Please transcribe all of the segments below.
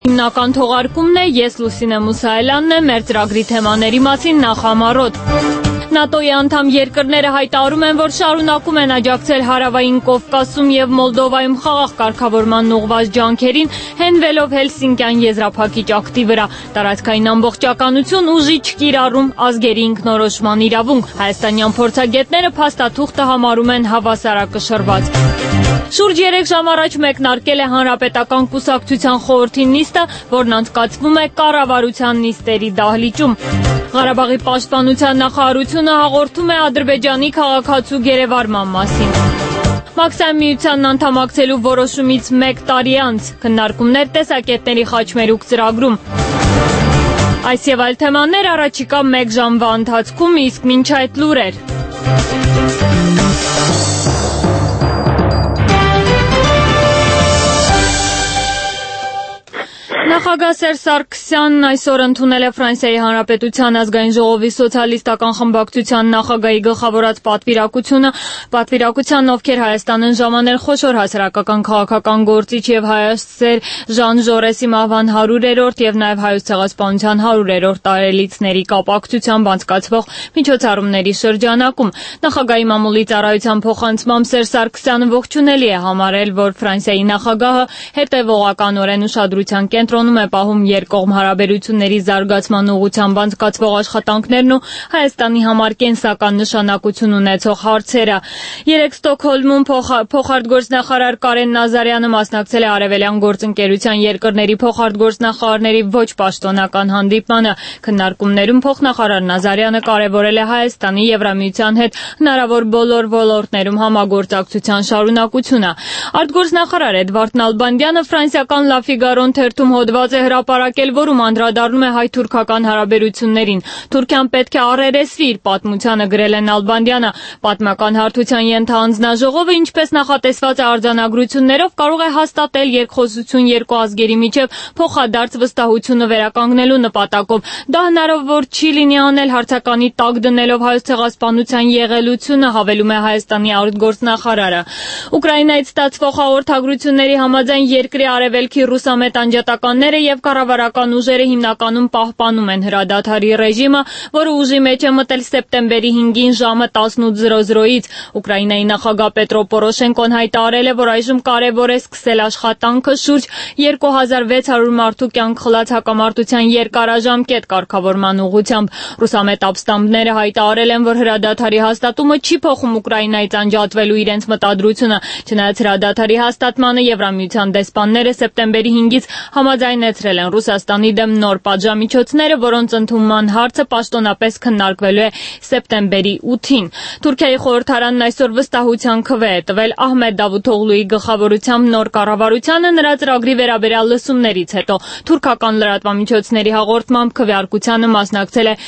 Հիմնական թողարկումն է, ես Լուսինե Մուսայելյանն եմ, մեր ծրագրի թեմաների մասին նախամարոտ։ ՆԱՏՕ-ի անդամ երկրները հայտարարում են, որ շարունակում են աջակցել Հարավային Կովկասում և Մոլդովայում խաղաղ կարգավորման ուղղված ջանքերին, հենվելով Հելսինկյան եզրափակիչ ակտի վրա։ Տարածքային ամբողջականություն, ուժի չկիրառում, ազգերի ինքնորոշման իրավունք։ Հայաստանյան փորձագետները փաստաթուղթը համարում են հավասարակշռված։ Շուրջ 3 ժամ առաջ մեկնարկել է Հանրապետական կուսակցության խորհրդի նիստը, որն անցկացվում է կառավարության նիստերի դահլիճում։ Ղարաբաղի պաշտպանության նախարարությունը հաղորդում է Ադրբեջանի քաղաքացու գերեվարման մասին։ Մաքսային միությանն անդամակցելու որոշումից 1 տարի անց քննարկումներ տեսակետների խաչմերուկ ծրագրում։ Այս եւ այլ թեմաներ առաջիկա 1 ժամվա ընթացքում, իսկ մինչ այդ լուրեր։ Նախագահ Սերժ Սարգսյանն այսօր ընդունել է Ֆրանսիայի Հանրապետության ազգային ժողովի սոցիալիստական խմբակցության նախագահի գլխավորած պատվիրակության, ովքեր Հայաստան են ժամանել խոշոր հասարակական քաղաքական գործիչ եւ հայաստեր Ժան Ժորեսի մահվան 100-րդ եւ նաեւ հայոց ցեղասպանության 100-րդ տարելիցների կապակցությամբ անցկացվող միջոցառումների շրջանակում։ Նախագահի մամուլի ծառայության փոխանցմամբ Սերժ Սարգսյանը ողջունելի է համարել, որ Ֆրանսիայի նախագահը հետևողականորեն ուշադրության կենտրոնում է պահում երկկողմ հարաբերությունների զարգացման ուղղությամբ անցկացվող աշխատանքներն ու Հայաստանի համար կենսական նշանակություն ունեցող հարցերը։ Երեկ Ստոկհոլմում փոխարտգործնախարար Կարեն Նազարյանը մասնակցել է Արևելյան գործընկերության երկրների փոխարտգործնախարարների ոչ պաշտոնական հանդիպմանը։ Քննարկումներում փոխնախարար Նազարյանը կարևորել է Հայաստանի Եվրամիության հետ հնարավոր բոլոր ոլորտներում համագործակցության շարունակությունը։ Արտգործնախարար Էդվարդ Նալբանդյանը ֆրանսիական Լա Ֆիգարոն թերթում հոդված է հրապարակել, որում անդրադառնում է հայ-թուրքական հարաբերություններին։ Թուրքիան պետք է առերեսվի իր պատմությանը, գրել է Նալբանդյանը։ Պատմական հարթության ենթահանձնաժողովը, ինչպես նախատեսված է արձանագրություններով, կարող է հաստատել երկխոսություն երկու ազգերի միջև փոխադարձ վստահությունը վերականգնելու նպատակով։ Դա հնարավոր չի լինի անել հարցականի տակ դնելով հայոց ցեղասպանության եղելությունը, հավելում է Հայաստանի արտգործնախարարը։ Ուկրաինայից ստացվող հաղորդագրությունների համաձայն երկրի արևելքի ռուսամետ անջատականները եւ կառավարական ուժերը հիմնականում պահպանում են հրադադարի ռեժիմը, որը ուժի մեջ է մտել սեպտեմբերի 5-ին ժամը 18:00-ից։ Ուկրաինայի նախագահ Պետրո Պորոշենկոն հայտարարել է, որ այժմ կարևոր է սկսել աշխատանքը շուրջ 2600 մարդու կյանք խլած հակամարտության երկարաժամկետ կարգավորման ուղղությամբ։ Ռուսամետ ապստամբները հայտարարել են, որ հրադադարի հաստատումը չի փոխում Ուկրաինայից անջատվելու իրենց մտադրությունը։ Չնայած հրադադարի հաստատմանը Եվրամիության դեսպանները սեպտեմբերի 5-ից համաձայնեցրել են Ռուսաստանի դեմ նոր պատժամիջոցները, որոնց ընդունման հարցը պաշտոնապես քննարկվելու է սեպտեմբերի 8-ին։ Թուրքիայի խորհրդարանն այսօր վստահության քվե է տվել Ահմեդ Դավութօղլուի գլխավորությամբ նոր կառավարությանը նրա ծրագրի վերաբերյալ լսումներից հետո։ Թուրքական լրատվամիջոցների հաղորդմամբ քվեարկությանը մասնակցել է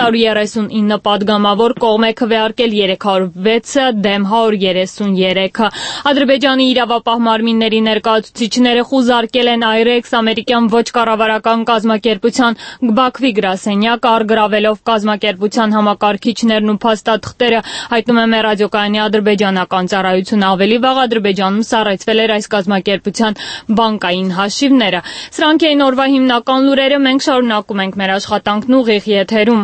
439 падգամավոր, կողմ է քվեարկել 306-ը, դեմ 133-ը։ Ադրբեջանի իրավապահ մարմինների ներկայացուցիչները խուզարկել են IREX ամերիկյան ոչ կառավարական կազմակերպության Բաքվի գրասենյակը, առգրավելով կազմակերպության համակարգիչներն ու փաստաթղթերը, հայտնում է մեր ռադիոկայանի ադրբեջանական ծառայությունը։ Ավելի վաղ Ադրբեջանում սառեցվել էր այս կազմակերպության բանկային հաշիվները։ Սրանք էին օրվա հիմնական լուրերը, մենք շարունակում ենք մեր աշխատանքն ուղիղ եթերում։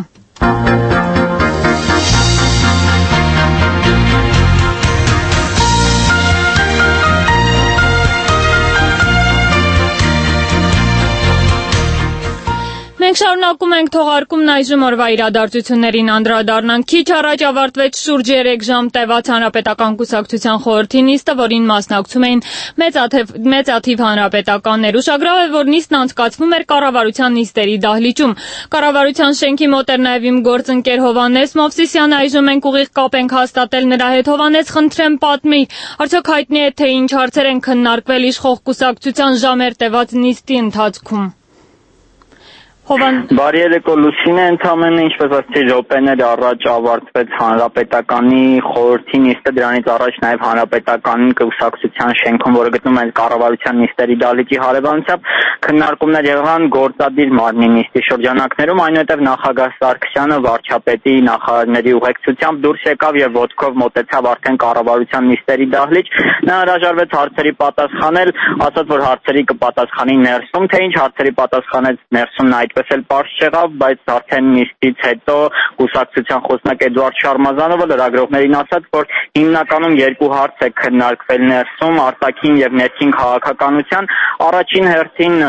Մենք շարունակում ենք թողարկումն, այժմ օրվա իրադարձություններին անդրադառնանք։ Քիչ առաջ ավարտվեց շուրջ 3 ժամ տևած Հանրապետական կուսակցության խորհրդի նիստը, որին մասնակցում էին մեծաթիվ հանրապետականներ։ Ուշագրավ է, որ նիստն անցկացվում էր կառավարության նիստերի դահլիճում։ Կառավարության շենքի մոտ էր նաև իմ գործընկեր Հովհաննես Մովսիսյանը, այժմ մենք ուղիղ կապ ենք հաստատել նրա հետ։ Հովհաննես, խնդրեմ պատմի, արդյոք հայտնի է, թե ինչ հարցեր են քննարկվել իշխող կուսակցության ժամեր տևած նիստի ընթացքում։ Բարի երեկո Լուսինե, ընդամենը ինչպես ասացի րոպեներ առաջ ավարտվեց հանրապետականի խորհրդի նիստը, դրանից առաջ նաև հանրապետականի կուսակցության շենքում, որը գտնվում է կառավարության նիստերի դահլիճի հարևանությամբ, քննարկումներ եղան գործադիր մարմնի նիստի շրջանակներում, այնուհետև նախագահ Սարգսյանը վարչապետի նախարարների ուղեկցությամբ դուրս եկավ եւ ոտքով մոտեցավ արդեն կառավարության նիստերի դահլիճ, նա հրաժարվեց հարցերի պատասխանել, ասաց, որ հարցերի կպատասխանի ներսում, թե ինչ հարցերի պատասխանեց ներսում նա այդպես էլ պարզ չեղավ, բայց արդեն նիստից հետո կուսակցության խոսնակ Էդուարդ Շարմազանովը լրագրողներին ասաց, որ հիմնականում երկու հարց է քննարկվել ներսում, արտաքին եւ ներքին քաղաքականության, առաջին հերթին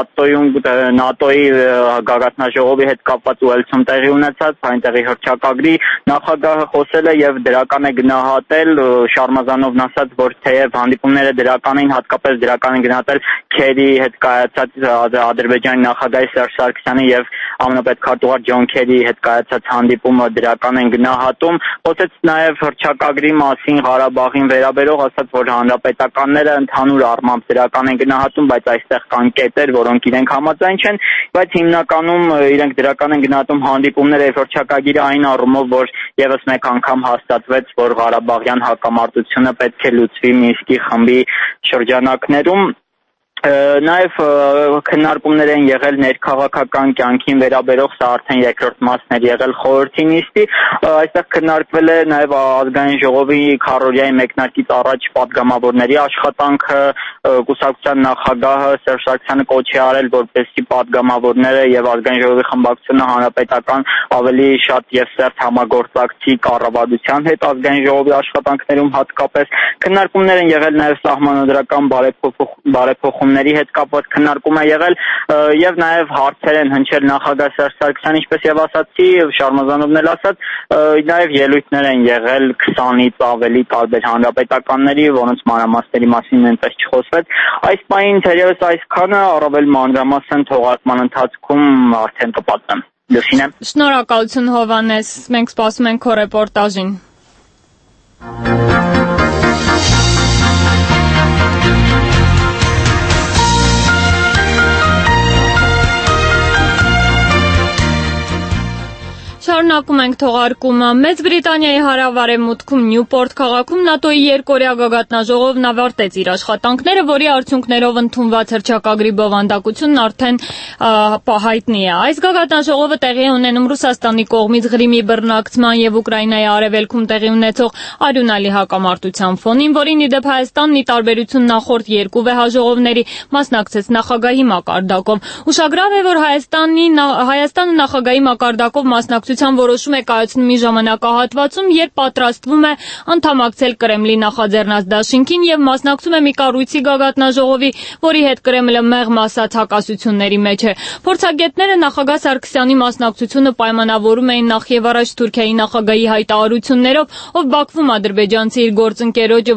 ՆԱՏՕ-ի գագաթնաժողովի հետ կապված ուելցում տեղի ունեցած, այնտեղի հռչակագրի նախագահը խոսել է եւ դրական է գնահատել, Շարմազանովն ասաց, որ թեև հանդիպումները դրական էին, հատկապես դրական են գնահատել Քերի հետ կայացած Ադրբեջանի նախագահի Սերժ Սարգսյանի եւ ամենապետքարտուղար Ջոն Քերիի հետ կայացած հանդիպումը դրական են գնահատում, խոսեց նաեւ հռչակագրի մասին Ղարաբաղին վերաբերող, ասաց, որ հանրապետականները ընդհանուր առմամբ դրական են գնահատում, բայց այստեղ կան կետեր, որոնք իրենք համաձայն չեն, բայց հիմնականում իրենք դրական են գնահատում հանդիպումները եւ հռչակագիրը այն առումով, որ եւս մեկ անգամ հաստատվեց, որ Ղարաբաղյան հակամարտությունը պետք է լուծվի Մինսկի խմբի շրջանակներում Նաև քննարկումներ են եղել ներքաղաքական կյանքին վերաբերող, սա արդեն երկրորդ մասն էր եղել խորհրդի նիստի, այստեղ քննարկվել է նաև ազգային ժողովի քառօրյայի մեկնարկից առաջ պատգամավորների աշխատանքը, կուսակցության նախագահը Սերժ Սարգսյանը կոչ է արել, որպեսզի պատգամավորները եւ ազգային ժողովի խմբակցությունը հանրապետական ավելի շատ եւ սերտ համագործակցի կառավարության հետ ազգային ժողովի աշխատանքներում հատկապես քննարկումներ են եղել նաև սահմանադրական բարեփոխումների հետ կապված քննարկում է եղել եւ նաեւ հարցեր են հնչել նախագահ Սերժ Սարգսյանը, ինչպես եւ ասացի, Շարմազանովն էլ ասաց, նաեւ ելույթներ են եղել 20-ից ավելի տարբեր հանրապետականների, որոնց մանրամասների մասին այնպես չխոսվեց։ Այս պահին թերևս այսքանը, առավել մանրամասն թողարկման ընթացքում արդեն կպատմեմ։ Լուսինե։ Շնորհակալություն Հովհաննես, մենք սպասում ենք քո ռեպորտաժին։ Շարունակում ենք թողարկումը։ Մեծ Բրիտանիայի հարավ-արևմուտքում Նյուպորտ քաղաքում ՆԱՏՕ-ի երկօրյա գագաթնաժողովն ավարտեց իր աշխատանքները, որի արդյունքներով ընդունված հռչակագրի բովանդակությունն արդեն հայտնի է։ Այս գագաթնաժողովը տեղի է ունենում Ռուսաստանի կողմից Ղրիմի բռնակցման եւ Ուկրաինայի արևելքում տեղի ունեցող արյունալի հակամարտության ֆոնին, որին ի դեպ Հայաստանն ի տարբերություն նախորդ երկու վեհաժողովների մասնակցեց նախագահի մակարդակով։ Ուշագրավ է, որ Հայաստանը նախագահի մակարդակով մասնակցության որոշում է կայացնում մի ժամանակահատվածում, երբ պատրաստվում է անդամակցել Կրեմլի նախաձեռնած դաշինքին եւ մասնակցում է մի կառույցի գագաթնաժողովի, որի հետ Կրեմլը մեղմ ասած հակասությունների մեջ է։ Փորձագետները նախագահ Սարգսյանի մասնակցությունը պայմանավորում էին նախ եւ առաջ Թուրքիայի նախագահի հայտարարություններով, ով Բաքվում ադրբեջանցի իր գործընկերոջը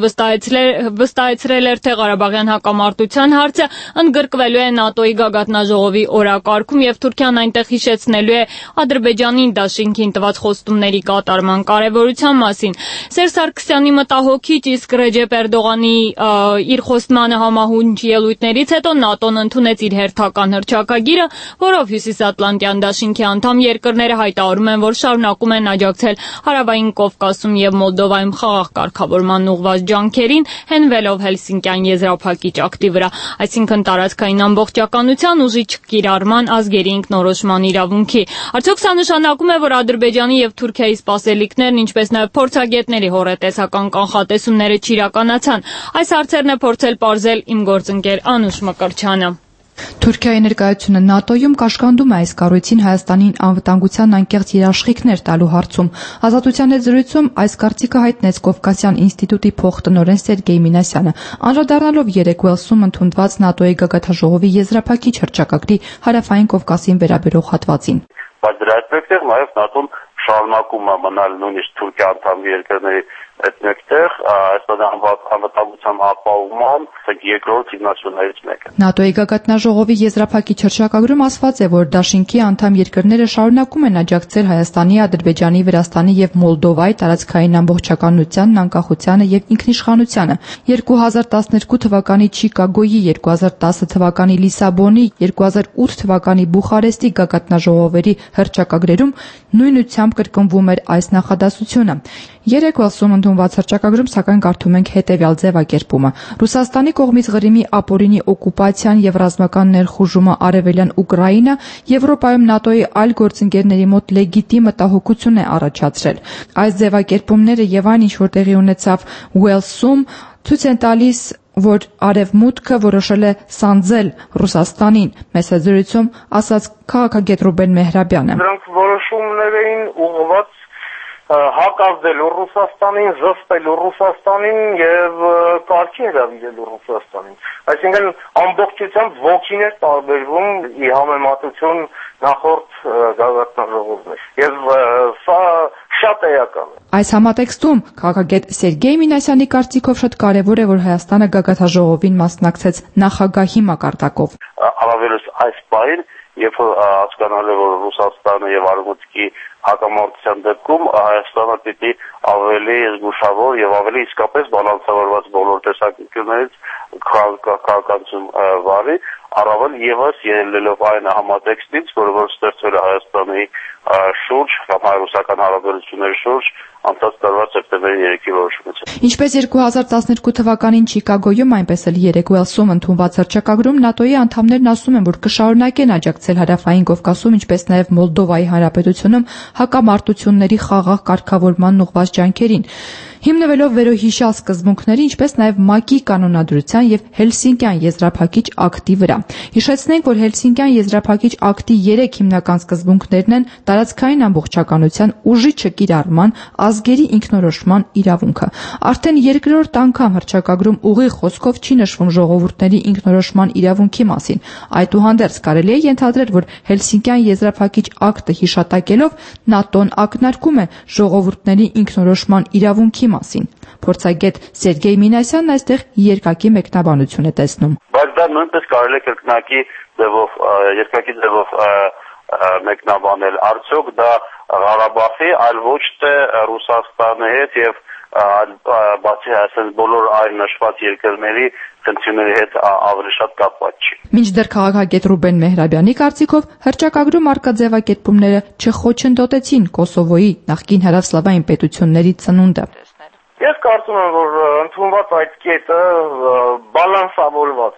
վստահեցրել էր, թե Ղարաբաղյան հակամարտության հարցը ընդգրկվելու է ՆԱՏՕ-ի գագաթնաժողովի օրակարգում եւ Թուրքիան այնտեղ հիշեցնելու է Ադրբեջանին դաշինքին տված խոստումների կատարման կարևորության մասին։ Սերժ Սարգսյանի մտահոգիչ, իսկ Ռեջեփ Էրդողանի իր խոստմանը համահունչ ելույթներից հետո ՆԱՏՕ-ն ընդունեց իր հերթական հռչակագիրը, որով Հյուսիսատլանտյան դաշինքի անդամ երկրները հայտարարում են, որ շարունակում են աջակցել Հարավային Կովկասում եւ Մոլդովայում խաղաղ կարգավորման ուղղված ջանքերին, հենվելով Հելսինկյան եզրափակիչ ակտի վրա, այսինքն տարածքային ամբողջականության, ուժի չկիրառման, ազգերի ինքնորոշման իրավունքի։ Արդյոք սա նշանակում է, որ Ադրբեջանի եւ Թուրքիայի սպասելիքներն, ինչպես նաեւ փորձագետների հոռետեսական կանխատեսումները չիրականացան։ Այս հարցերն է փորձել պարզել իմ գործընկեր Անուշ Մկրտչյանը։ Թուրքիայի ներկայությունը ՆԱՏՕ-ում կաշկանդում է այս կառույցին Հայաստանին անվտանգության անկեղծ երաշխիքներ տալու հարցում։ Ազատության հետ զրույցում այս կարծիքը հայտնեց Կովկասյան ինստիտուտի փոխտնօրեն Սերգեյ Մինասյանը, անդրադառնալով երեկ Ուելսում ընդունված ՆԱՏՕ-ի գագաթնաժողովի եզրափակիչ հռչակագրի Հարավային Կովկասին վերաբերող հատվածին։ Բայց դրա հետ մեկտեղ նաև ՆԱՏՕ-ն շարունակում է մնալ նույնիսկ Թուրքիա անդամ երկրների այդ մեկտեղ Հայաստանի անվտանգության ապահովման երկրորդ հիմնադրամներից մեկը։ ՆԱՏՕ-ի գագաթնաժողովի եզրափակիչ հռչակագրում ասված է, որ դաշինքի անդամ երկրները շարունակում են աջակցել Հայաստանի, Ադրբեջանի, Վրաստանի եւ Մոլդովայի տարածքային ամբողջականությանն, անկախությանը եւ ինքնիշխանությանը։ 2012 թվականի Չիկագոյի, 2010 թվականի Լիսաբոնի, 2008 թվականի Բուխարեստի գագաթնաժողովերի հռչակագրերում նույնությամբ կրկնվում էր այս նախադասությունը։ Երեք Վելսում ընդունված հռչակագրում սակայն կարդում ենք հետևյալ ձևակերպումը. Ռուսաստանի կողմից Ղրիմի ապօրինի օկուպացիան եւ ռազմական ներխուժումը արևելյան Ուկրաինա Եվրոպայում ՆԱՏՕ-ի այլ գործընկերների մոտ լեգիտիմ մտահոգություն է առաջացրել։ Այս ձևակերպումները եւ այն, ինչ որ տեղի ունեցավ Վելսում, ցույց են տալիս, որ Արևմուտքը որոշել է սանձել Ռուսաստանին, մեծ զրույցում ասաց քաղաքագետ Ռուբեն Մեհրաբյանը։ Դրանք որոշումներ էին ուղղված հակազդելու Ռուսաստանին, զսպելու Ռուսաստանին եւ կարգի հրավիրելու Ռուսաստանին։ Այսինքն ամբողջությամբ ոգին էր տարբերվում ի համեմատություն նախորդ գագաթնաժողովներ։ Եվ սա շատ էական է։ Այս համատեքստում քաղաքագետ Սերգեյ Մինասյանի կարծիքով շատ կարևոր է, որ Հայաստանը գագաթնաժողովին մասնակցեց նախագահի մակարդակով։ Առավելս այս պահին, երբ հասկանալ է, որ Ռուսաստանը եւ Արևմուտքի հակամարտության դեպքում Հայաստանը պիտի ավելի զգուշավոր եւ ավելի իսկապես բալանսավորված բոլոր տեսանկյուններից քաղաքականություն վարի, առավել եւս ելնելով այն համատեքստից, որ ստեղծվել է Հայաստանի շուրջ կամ հայ-ռուսական հարաբերությունների շուրջ անցած տարվա սեպտեմբերի 3-ի որոշումից։ Ինչպես 2012 թվականին Չիկագոյում, այնպես էլ երեք Վելսում ընդունված հռչակագրում ՆԱՏՕ-ի անդամներն ասում են, որ կշարունակեն աջակցել Հարավային Կովկասում, ինչպես նաև Մոլդովայի Հանրապետությունում հակամարտությունների խաղաղ կարգավորման ուղղված ջանքերին, հիմնվելով վերոհիշյալ սկզբունքների, ինչպես նաև ՄԱԿ-ի կանոնադրության եւ Հելսինկյան եզրափակիչ ակտի վրա։ Հիշեցնենք, որ Հելսինկյան եզրափակիչ ակտի 3 հիմնական սկզբունքներն են տարածքային ամբողջականության, ուժի չկիրառման, ազգերի ինքնորոշման իրավունքը։ Արդեն երկրորդ անգամ հռչակագրում ուղիղ խոսքով չի նշվում ժողովուրդների ինքնորոշման իրավունքի մասին։ Այդուհանդերձ կարելի է ենթադրել, որ Հելսինկյան եզրափակիչ ակտը հիշատակելով ՆԱՏՕ-ն ակնարկում է ժողովուրդների ինքնորոշման իրավունքի մասին։ Փորձագետ Սերգեյ Մինասյանն այստեղ երկակի մեկնաբանություն է տեսնում։ Բայց դա նույնպես կարելի է երկակի ձևով մեկնաբանել։ Արդյոք դա Ղարաբաղի, այլ ոչ թե Ռուսաստանի հետ եւ բացի այսպես բոլոր այլ նշված երկրների ցնցումների հետ ավելի շատ կապված չի։ Մինչդեռ քաղաքագետ Ռուբեն Մեհրաբյանի կարծիքով հռչակագրում առկա ձևակերպումները չխոչընդոտեցին Կոսովոյի նախկին հարավսլավային պետությունների ծնունդը։ Ես կարծում եմ, որ ընդունված այդ կետը բալանսավորված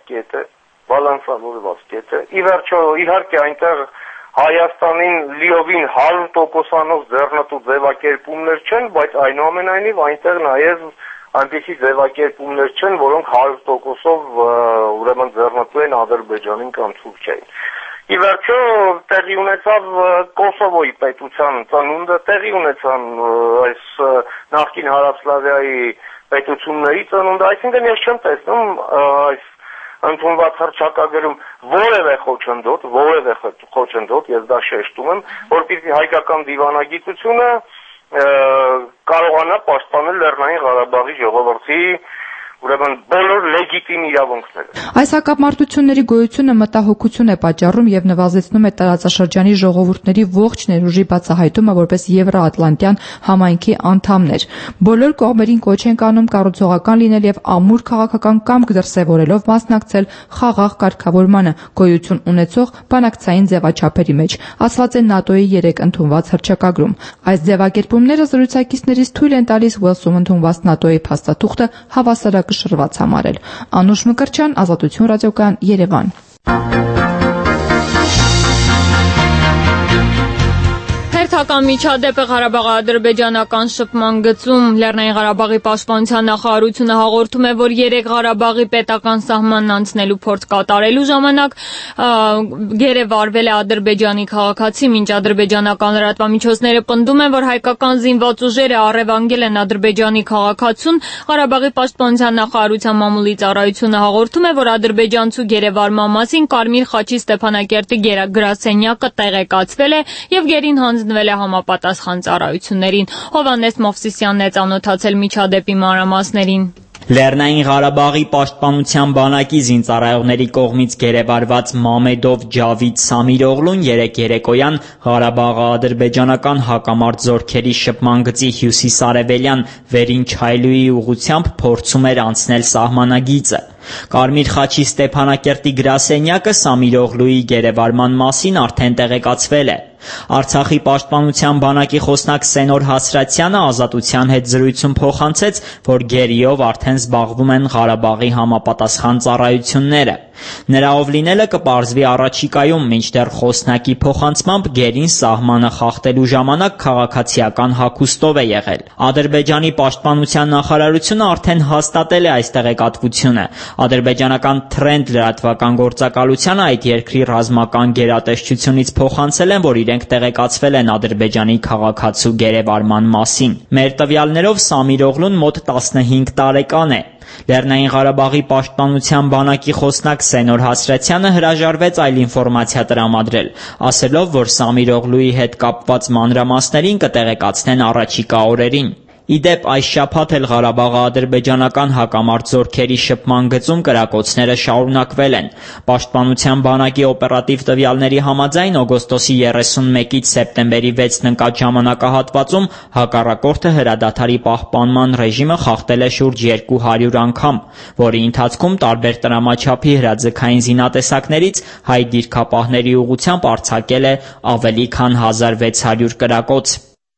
կետ է։ Ի վերջո, իհարկե այնտեղ Հայաստանին լիովին 100%-անով ձեռնտու ձևակերպումներ չեն, բայց այնուամենայնիվ այնտեղ նաև այնպիսի ձևակերպումներ չեն, որոնք 100%-ով ուրեմն ձեռնտու են Ադրբեջանին կամ Թուրքիային։ Ի վերջո տեղի ունեցավ Կոսովոյի պետության ծնունդը, տեղի ունեցան այս նախկին Հարավսլավիայի պետությունների ծնունդը, այսինքն ես չեմ տեսնում այս ընդունված հռչակագրում որևէ խոչընդոտ, ես դա շեշտում եմ, որպեսզի հայկական դիվանագիտությունը կարողանա պաշտպանել Լեռնային Ղարաբաղի ժողովրդի ուրեմն բոլոր լեգիտիմ իրավունքները։ Այս հակամարտությունների գոյությունը մտահոգություն է պատճառում եւ նվազեցնում է տարածաշրջանի ժողովուրդների ողջ ներուժի բացահայտումը որպես Եվրոատլանտյան համայնքի անդամներ։ Բոլոր կողմերին կոչ են կանում կառուցողական լինել եւ ամուր քաղաքական կամք դրսեւորելով մասնակցել խաղաղ կարգավորմանը գոյություն ունեցող բանակցային ձևաչափերի մեջ, ասված է ՆԱՏՕ-ի 3 ընդունված հռչակագրում։ Այս ձևակերպումները զրուցակիցներից թույլ են տալիս Ուելսում ընդունված ՆԱՏՕ-ի փաստաթուղթը հավասարակշռված համարել։ Անուշ Մկրտչյան, Ազատություն ռադիոկայան, Երևան։ Հերթական միջադեպը Ղարաբաղի-ադրբեջանական շփման գծում Լեռնային Ղարաբաղի պաշտպանության նախարարությունը հաղորդում է, որ 3 Ղարաբաղի պետական սահմանն անցնելու փորձ կատարելու ժամանակ գերեվարվել է ադրբեջանի քաղաքացի, մինչ ադրբեջանական լրատվամիջոցները պնդում են, որ հայկական զինված ուժերը առևանգել են ադրբեջանի քաղաքացուն, Ղարաբաղի պաշտպանության նախարարության մամուլի ծառայությունը հաղորդում է, որ ադրբեջանցու գերեվարման մասին Կարմիր խաչի Ստեփանակերտի գրասենյակը տեղեկացվել է եւ գերին հանձնվել է համապատասխան ծառայություններին։ Հովհաննես Մովսիսյանն է ծանոթացել միջադեպի մանրամասներին։ Լեռնային Ղարաբաղի պաշտպանության բանակի զինծառայողների կողմից գերեվարված Մամեդով Ջավիդ Սամիրօղլուն երեկ երեկոյան Ղարաբաղի ադրբեջանական հակամարտ զորքերի շփման գծի հյուսիս-արևելյան Վերին Չայլուի ուղղությամբ փորձում էր անցնել սահմանագիծը։ Կարմիր խաչի Ստեփանակերտի գրասենյակը Սամիրօղլուի գերեվարման մասին արդեն տեղեկացվել է։ Արցախի պաշտպանության բանակի խոսնակ Սենոր Հասրատյանը Ազատության հետ զրույցում փոխանցեց, որ գերիով արդեն զբաղվում են Ղարաբաղի համապատասխան ծառայությունները։ Նրա ով լինելը կպարզվի առաջիկայում, մինչդեռ խոսնակի փոխանցմամբ գերին սահմանը խախտելու ժամանակ քաղաքացիական հագուստով է եղել։ Ադրբեջանի պաշտպանության նախարարությունը արդեն հաստատել է այս տեղեկատվությունը։ Ադրբեջանական Trend լրատվական գործակալությանը այդ երկրի ռազմական գերատեսչությունից փոխանցել են, որ իրենք տեղեկացվել են Ադրբեջանի քաղաքացու գերեվարման մասին։ Մեր տվյալներով Սամիրօղլուն մոտ 15 տարեկան է։ Լեռնային Ղարաբաղի պաշտպանության բանակի խոսնակ Սենոր Հասրատյանը հրաժարվեց այլ ինֆորմացիա տրամադրել, ասելով, որ Սամիրօղլուի հետ կապված մանրամասներին կտեղեկացնեն առաջիկա օրերին։ Իդեպ այս շաբաթ էլ Ղարաբաղի ադրբեջանական հակամարտ զորքերի շփման գծում կրակոցները շարունակվել են։ Պաշտպանության բանակի օպերատիվ տվյալների համաձայն օգոստոսի 31-ից սեպտեմբերի 6-ն ընկած ժամանակահատվածում հակառակորդը հրադադարի պահպանման ռեժիմը խախտել է շուրջ 200 անգամ, որի ընթացքում տարբեր տրամաչափի հրաձգային զինատեսակներից հայ դիրքապահների ուղղությամբ արձակել է ավելի քան 1600 կրակոց։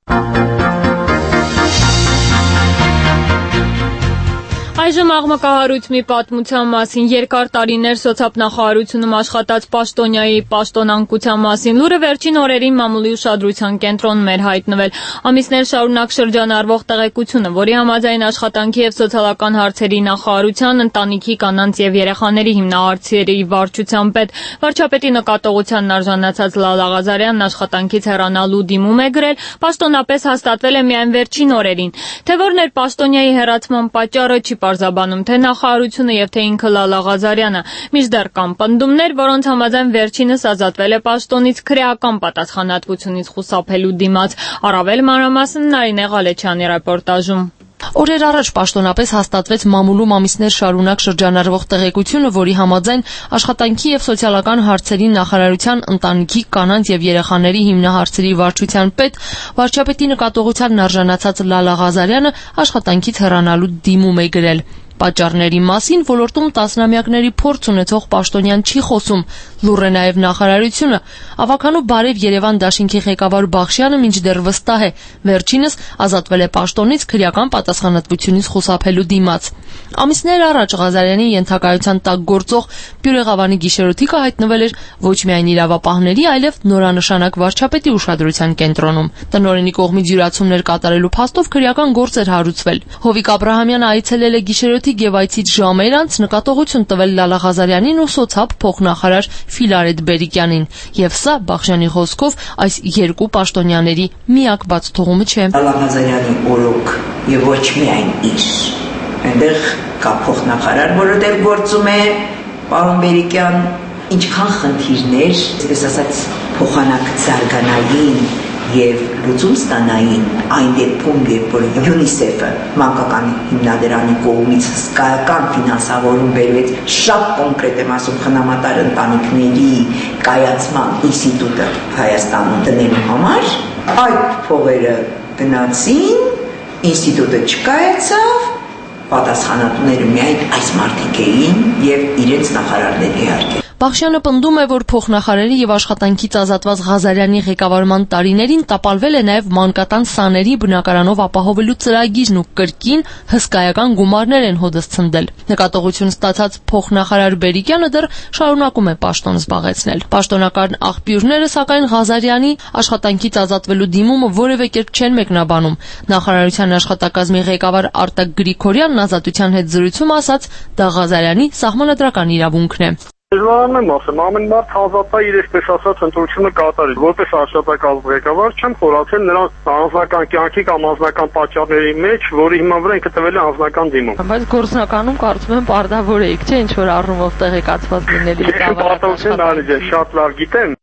Այժմ աղմկահարույց մի պատմության մասին երկար տարիներ սոցիալնախարարությունում աշխատած պաշտոնյայի պաշտոնանկության մասին լուրը վերջին օրերին մամուլի ուշադրության կենտրոնում էր հայտնվել։ Ամիսներ շարունակ շրջանառվող տեղեկությունը, որի համաձայն աշխատանքի եւ սոցիալական հարցերի նախարարության ընտանիքի, կանանց եւ երեխաների հիմնահարցերի վարչության պետ վարչապետի նկատողությանն արժանացած Լալա Ղազարյանն աշխատանքից հեռանալու դիմում է գրել, պաշտոնապես հաստատվել է միայն վերջին օրերին։ Թե որն էր պաշտոնյայի հեռացման պատճառը չի պարզաբանում թե նախարարությունը եւ թե ինքը Լալա Ղազարյանը, մինչդեռ կան պնդումներ, որոնց համաձայն վերջինս ազատվել է պաշտոնից քրեական պատասխանատվությունից խուսափելու դիմաց։ Առավել մանրամասն Նարինե Ղալեչյանի ռեպորտաժում։ Օրեր առաջ պաշտոնապես հաստատվեց մամուլում ամիսներ շարունակ շրջանառվող տեղեկությունը, որի համաձայն աշխատանքի եւ սոցիալական հարցերի նախարարության ընտանիքի, կանանց եւ երեխաների հիմնահարցերի վարչության պետ վարչապետի նկատողությանն արժանացած Լալա Ղազարյանը աշխատանքից հեռանալու դիմում է գրել։ Պատճառների մասին ոլորտում տասնամյակների փորձ ունեցող պաշտոնյան չի խոսում, լուռ է նաև նախարարությունը։ Ավականու Բարև Երևան դաշինքի ղեկավար Բախշյանը մինչդեռ վստահ է, վերջինս ազատվել է պաշտոնից քրեական պատասխանատվությունից խուսափելու դիմաց։ Ամիսներ առաջ Ղազարյանի ենթակայության տակ գործող Բյուրեղավանի գիշերօթիկը հայտնվել էր ոչ միայն իրավապահների, այլև նորանշանակ վարչապետի ուշադրության կենտրոնում։ Տնօրենի կողմից յուրացումներ կատարելու փաստով քրեական գործ էր հարուցվել։ Հովիկ Աբրահամյանը այցելել է գիշերօթիկ եւ այցից ժամեր անց նկատողություն տվել Լալա Ղազարյանին ու սոցիալ փոխնախարար Ֆիլարետ Բերիկյանին, եւ սա Բախշյանի խոսքով այս երկու պաշտոնյաների միակ բաց թողումը չէ։ Լալա Ղազարյանի օրոք եւ ոչ միայն իր այնտեղ կա փոխնախարար, որը դեռ գործում է, պարոն Բերիկյան, ինչքան խնդիրներ, այսպես ասած, փոխանակ զարգանային եւ լուծում ստանային այն դեպքում, երբ որ UNICEF-ը մանկական հիմնադրամի կողմից հսկայական ֆինանսավորում բերվեց շատ կոնկրետ եմ ասում խնամատար ընտանիքների կայացման ինստիտուտը Հայաստանում դնելու համար, այդ փողերը գնացին, ինստիտուտը չկայացավ, պատասխանատուները միայն այս մարդիկ էին եւ իրենց նախարարների իհարկե։ Բախշյանը պնդում է, որ փոխնախարարի եւ աշխատանքից ազատված Ղազարյանի ղեկավարման տարիներին տապալվել է նաեւ մանկատան սաների բնակարանով ապահովելու ծրագիրն ու կրկին հսկայական գումարներ են հոդս ցնդել։ Նկատողություն ստացած փոխնախարար Բերիկյանը դեռ շարունակում է պաշտոն զբաղեցնել։ Պաշտոնական աղբյուրները սակայն Ղազարյանի աշխատանքից ազատվելու դիմումը որևէ կերպ չեն մեկնաբանում։ Նախարարության աշխատակազմի ղեկավար Արտակ Գրիգորյանն Ազատության հետ զրույցում ասաց, դա Ղազարյանի սահմանադրական իրավունքն է։ Դժվարանում եմ ասեմ, ամեն մարդ ազատ է իր այսպես ասած ընտրությունը կատարել։ Որպես աշխատակազմ ղեկավար չեմ խորացել նրանց անձնական կյանքի կամ անձնական պատճառների մեջ, որի հիման վրա ինքը տվել է անձնական դիմում։ Բայց գործնականում կարծում եմ պարտավոր եք, չէ՞, ինչ որ առումով տեղեկացված լինել իր Պատասխանատվություն շատ լավ գիտեմ։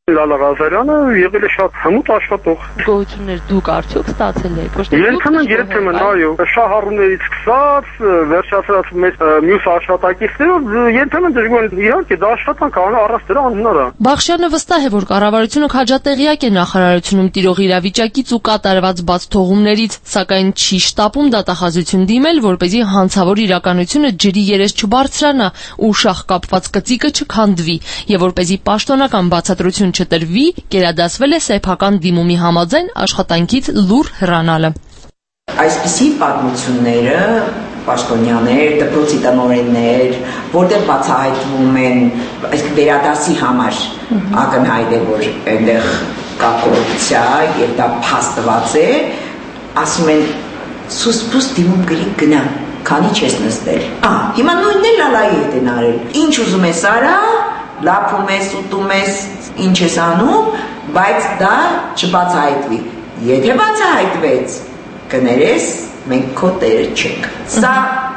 Լալա Ղազարյանը եղել է շատ հմուտ աշխատող։ Գոհություններ դուք արդյոք ստացել եք, ոչ թե Երբեմն, այո, շահառուներից սկսած, վերջացած մեծ մյուս աշխատակիցներով երբեմն դժգոհ իհարկե դա աշխատանք է, առանց դրա անհնար է։ Բախշյանը վստահ է, որ կառավարությունը քաջատեղյակ է նախարարությունում տիրող իրավիճակից ու կատարված բաց թողումներից, սակայն չի շտապում դատախազություն դիմել, որպեսզի հանցավոր իրականությունը ջրի երես չբարձրանա ու շահ կապված կծիկը չքանդվի, եւ որպեսզի պաշտոնական բացատրություն չտրվի, գերադասվել է սեփական դիմումի համաձայն աշխատանքից լուր հեռանալը։ Այսպիսի պատմությունները պաշտոնյաներ, դպրոցի տնօրեններ, որտեղ բացահայտվում են, այսինքն վերադասի համար ակնհայտ է, որ այնտեղ կա կոռուպցիա եւ դա փաստված է, ասում են սուսպուս դիմում գրի գնա, քանի չես նստել։ Հիմա նույնն է Լալայի հետ են արել։ Ինչ ուզում ես արա, լափում ես, ուտում ես, ինչ ես անում, բայց դա չբացահայտվի։ Եթե բացահայտվեց, կներես, մենք քո տերը չենք։ Սա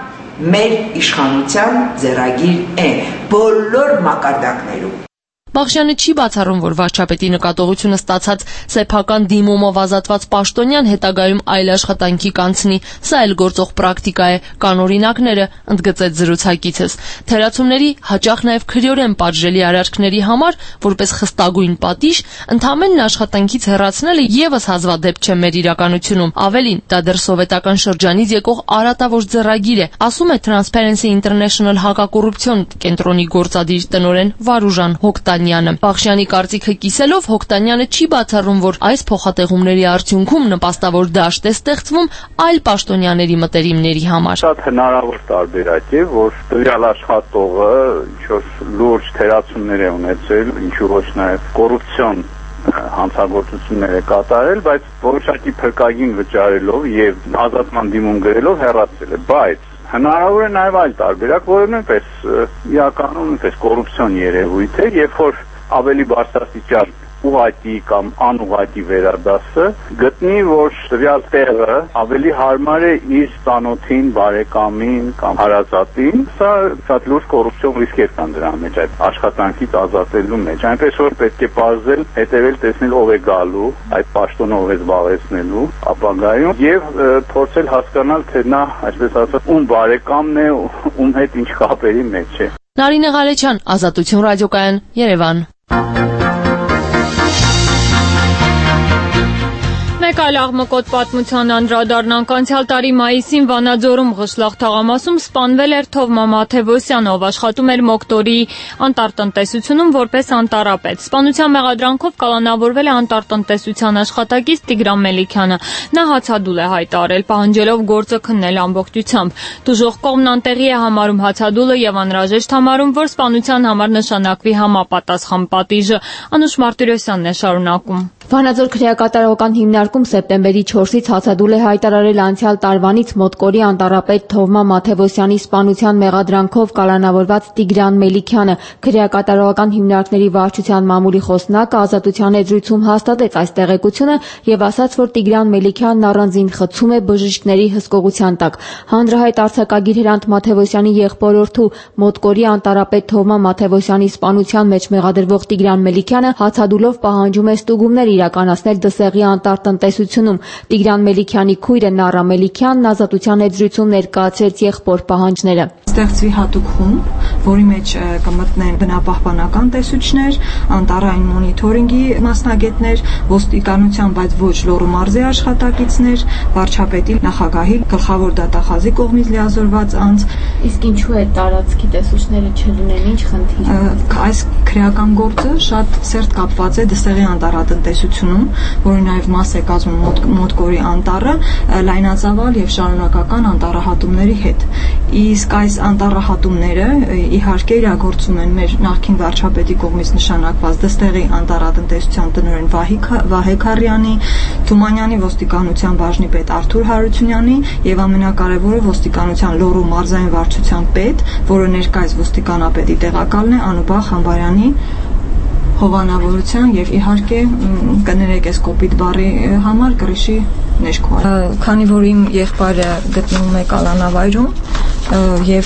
մեր իշխանության ձեռագիր է բոլոր մակարդակներում։ Բախշյանը չի բացառում, որ վարչապետի նկատողությունը ստացած սեփական դիմումով ազատված պաշտոնյան հետագայում այլ աշխատանքի կանցնի, սա էլ գործող պրակտիկա է, կան օրինակները, ընդգծեց զրուցակիցս։ Թերացումների, հաճախ նաև քրեորեն պատժելի արարքների համար, որպես խստագույն պատիժ, ընդամենն աշխատանքից հեռացնելը եւս հազվադեպ չէ մեր իրականությունում։ Ավելին, դա դեռ սովետական շրջանից եկող արատավոր ձեռագիր է, ասում է Transparency International հակակոռուպցիոն կենտրոնի գործադիր տնօրեն Վարուժան Հոկտանյանը։ Բախշյանի կարծիքը կիսելով Հոկտանյանը չի բացառում, որ այս փոխատեղումների արդյունքում նպաստավոր դաշտ է ստեղծվում այլ պաշտոնյաների մտերիմների համար։ Շատ հնարավոր տարբերակ է, որ տվյալ աշխատողը ինչ-որ լուրջ թերացումներ է ունեցել, ինչու ոչ նաև կոռուպցիոն հանցագործություններ է կատարել, բայց որոշակի փրկագին վճարելով եւ ազատման դիմում գրելով հեռացել է, բայց հնարավոր է նաև այլ տարբերակ, որը նույնպես իրականում նույնպես կոռուպցիոն երևույթ է, երբ որ ավելի բարձրաստիճան ուղղակի կամ անուղղակի վերադասը գտնի, որ տվյալ տեղը ավելի հարմար է իր ծանոթին, բարեկամին կամ հարազատին, սա շատ լուրջ կոռուպցիոն ռիսկեր կան դրա մեջ այդ աշխատանքից ազատելու մեջ, այնպես որ պետք է պարզել, հետևել, տեսնել ով է գալու, այդ պաշտոնը ով է զբաղեցնելու ապագայում եւ փորձել հասկանալ, թե նա, այսպես ասած, ում բարեկամն է, ում հետ ինչ կապերի մեջ է։ Նարինե Ղալեչյան, Ազատություն ռադիոկայան, Երևան։ Մեկ այլ աղմկոտ պատմության անդրադառնանք անցյալ տարի մայիսին Վանաձորում Ղշլախ թաղամասում սպանվել էր Թովմա Մաթևոսյանը, ով աշխատում էր Մոկտորի անտառտնտեսությունում որպես անտառապետ։ Սպանության մեղադրանքով կալանավորվել է անտառտնտեսության աշխատակից Տիգրան Մելիքյանը։ Նա հացադուլ է հայտարարել, պահանջելով գործը քննել ամբողջությամբ։ Դժոխք կողմն անտեղի է համարում հացադուլը եւ անհրաժեշտ համարում, որ սպանության համար նշանակվի համապատասխան պատիժը։ Անուշ Մարտիրոսյանն է շարունակում։ Վանաձոր քրեակատարողական հիմնարկում սեպտեմբերի 4-ից հացադուլ է հայտարարել անցյալ տարվանից Մոտկորի անտառապետ Թովմա Մաթևոսյանի սպանության մեղադրանքով կալանավորված Տիգրան Մելիքյանը։ Քրեակատարողական հիմնարկների վարչության մամուլի խոսնակը Ազատության եզրույցում հաստատեց այս տեղեկությունը եւ ասաց, որ Տիգրան Մելիքյանն առանձին խցում է բժիշկների հսկողության տակ։ Հանրահայտ արձակագիր Հրանտ Մաթևոսյանի եղբորորդու Մոտկորի անտառապետ Թովմա Մաթևոսյանի սպանության մեջ մեղադրվող Տիգրան Մելիքյանը հացադուլով պահանջում է ստուգումներ իրականացնել Դսեղի անտառտնտեսությունում։ Տիգրան Մելիքյանի քույրը Նառա Մելիքյանն Ազատության եզրույցում ներկայացրեց եղբոր պահանջները։ Ստեղծվի հատուկ խումբ, որի մեջ կմտնեն բնապահպանական տեսուչներ, անտառային մոնիթորինգի մասնագետներ, ոստիկանության, բայց ոչ Լոռու մարզի աշխատակիցներ, վարչապետի, նախագահի, գլխավոր դատախազի կողմից լիազորված անձ։ Իսկ ինչու է տարածքի տեսուչները չլինեն, ինչ խնդիր։ Այս քրեական գործը շատ սերտ կապված է Դսեղի անտառատնտեսությունում, որը նաև մաս է կազմում Մոտկորի անտառը, լայնածավալ եւ շարունակական անտառահատումների հետ։ Իսկ այս անտառահատումները իհարկե իրագործում են մեր նախկին վարչապետի կողմից նշանակված Դստեղի անտառատնտեսության տնօրեն Վահե Քարյանի, Թումանյանի ոստիկանության բաժնի պետ Արթուր Հարությունյանի եւ ամենակարևորը ոստիկանության Լոռու մարզային վարչության պետ, որը ներկայիս ոստիկանապետի տեղակալն է Անուբախ Համբարյանի հովանավորության եւ իհարկե կներեք այս կոպիտ բառի համար կրիշի ներքո։ Քանի որ իմ եղբայրը գտնվում է կալանավայրում, եւ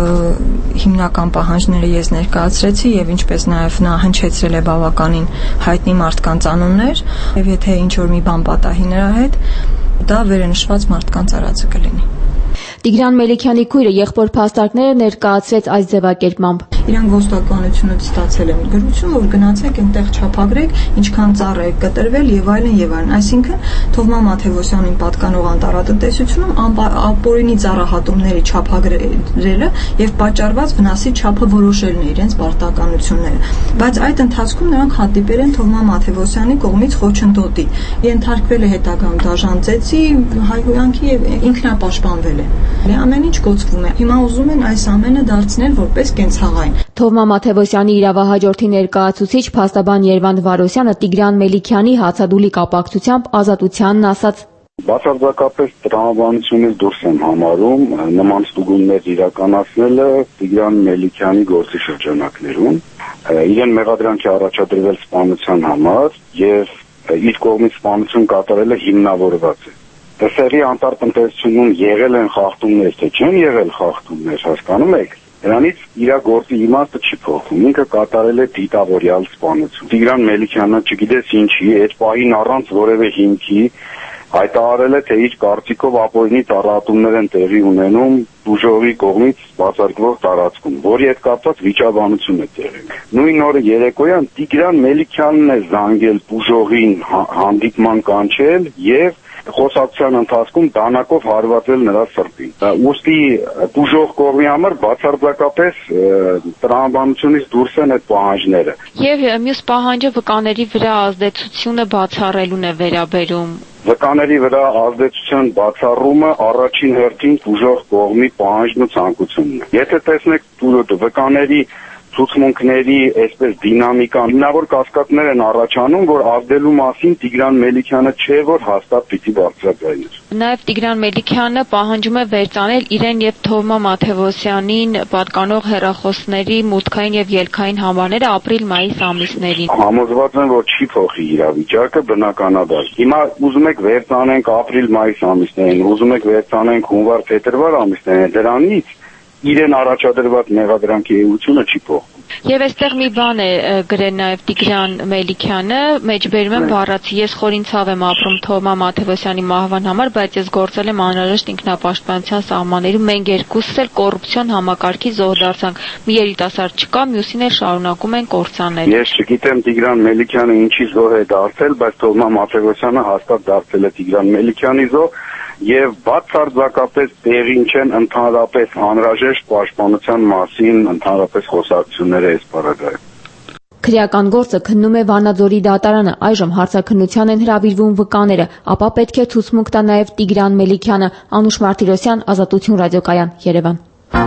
հիմնական պահանջները ես ներկայացրեցի եւ ինչպես նաեւ նա հնչեցրել է բավականին հայտնի մարդկանց անուններ եւ եթե ինչ որ մի բան պատահի նրա հետ դա վերընշված մարդկանց արածը կլինի։ Տիգրան Մելիքյանի քույրը եղբոր փաստարկները ներկայացրեց այս ձևակերպմամբ. Իրանք ոստիկանությունից ստացել են գրություն, որ գնացեք այնտեղ չափագրեք, ինչքան ծառ է կտրվել եւ այլն եւ այլն։ Այսինքն Թովմա Մաթեւոսյանին պատկանող անտառատնտեսությունում ապօրինի ծառահատումների չափագրելը եւ պատճառված վնասի չափը որոշելն է իրենց պարտականությունները։ Բայց այդ ընթացքում նրանք հանդիպել են Թովմա Մաթեւոսյանի կողմից խոչընդոտի։ Ենթարկվել է հետագայում դաժան ծեծի, հայհոյանքի եւ ինքնապաշտպանվել է։ Ամեն ինչ գոծվում է։ Հիմա ուզում են այս ամենը դարձնել որպես կենցաղային։ Թովմա Մաթեւոսյանի իրավահաջորդի ներկայացուցիչ փաստաբան Երվանդ Վարոսյանը Տիգրան Մելիքյանի հացադուլի կապակցությամբ Ազատությանն ասաց. Բացարձակապես տրամաբանությունից դուրս եմ համարում նման ստուգումներ իրականացնելը Տիգրան Մելիքյանի գործի շրջանակներում։ Իրեն մեղադրանք է առաջադրվել սպանության համար եւ իր կողմից սպանություն կատարելը հիմնավորված է։ Դասերի անտառատնտեսությունում եղել են խախտումներ, թե չեն եղել խախտումներ, հասկանում եք։ Դրանից իր գործի իմաստը չի փոխվում։ Ինքը կատարել է դիտավորյալ սպանություն։ Տիգրան Մելիքյանը չգիտես ինչի, այդ պահին առանց որևէ հիմքի հայտարարել է, թե իր կարծիքով ապօրինի ծառայություններ են տեղի ունենում բուժողի կողմից բացարկվող տարածքում, որի հետ կապված վիճաբանություն է տեղի։ Նույն օրը երեկոյան Տիգրան Մելիքյանն է զանգել բուժողին հանդիպման կանչել եւ խոսակցության ընթացքում դանակով հարվածել նրա սրտին։ Ուստի բուժող կողմի համար բացարձակապես տրամաբանությունից դուրս են այդ պահանջները։ Եվ մյուս պահանջը վկաների վրա ազդեցությունը բացառելուն է վերաբերում։ Վկաների վրա ազդեցության բացառումը առաջին հերթին բուժող կողմի պահանջն ու ցանկությունն է։ Եթե տեսնեք վկաների ցուցմունքների այսպես դինամիկան, հիմնավոր կասկածներ են առաջանում, որ ազդելու մասին Տիգրան Մելիքյանը չէ, որ հաստատ պիտի բարձրաձայներ։ Նաև Տիգրան Մելիքյանը պահանջում է վերցանել իրեն եւ Թովմա Մաթեւոսյանին պատկանող հեռախոսների մուտքային եւ ելքային համարները ապրիլ-մայիս ամիսներին։ Համոզված եմ, որ չի փոխի իրավիճակը բնականաբար։ Հիմա ուզում եք վերցանենք ապրիլ-մայիս ամիսներին, ուզում եք վերցանենք հունվար-փետրվար ամիսներին, դրանից իրեն առաջադրված մեղադրանքի էությունը չի փոխվում։ Եվ այստեղ մի բան է գրել նաև Տիգրան Մելիքյանը, մեջբերում եմ բառացի, ես խորին ցավ եմ ապրում Թովմա Մաթեւոսյանի մահվան համար, բայց ես գործել եմ անհրաժեշտ ինքնապաշտպանության սահմաններում, մենք երկուսս էլ կոռուպցիոն համակարգի զոհ դարձանք։ Մի երիտասարդ չկա, մյուսին էլ շարունակում են կործանել։ Ես չգիտեմ Տիգրան Մելիքյանը ինչի զոհ է դարձել, բայց Թովմա Մաթեւոսյանը հաստատ դարձել է Տիգրան Մելիքյանի զոհ եւ բացարձակապես տեղին չեն ընդհանրապես անհրաժեշտ պաշտպանության մասին ընդհանրապես խոսակցությունները այս պարագայում։ Քրեական գործը քննում է Վանաձորի դատարանը, այժմ հարցաքննության են հրավիրվում վկաները, ապա պետք է ցուցմունք տա նաև Տիգրան Մելիքյանը։ Անուշ Մարտիրոսյան, Ազատություն ռադիոկայան, Երևան։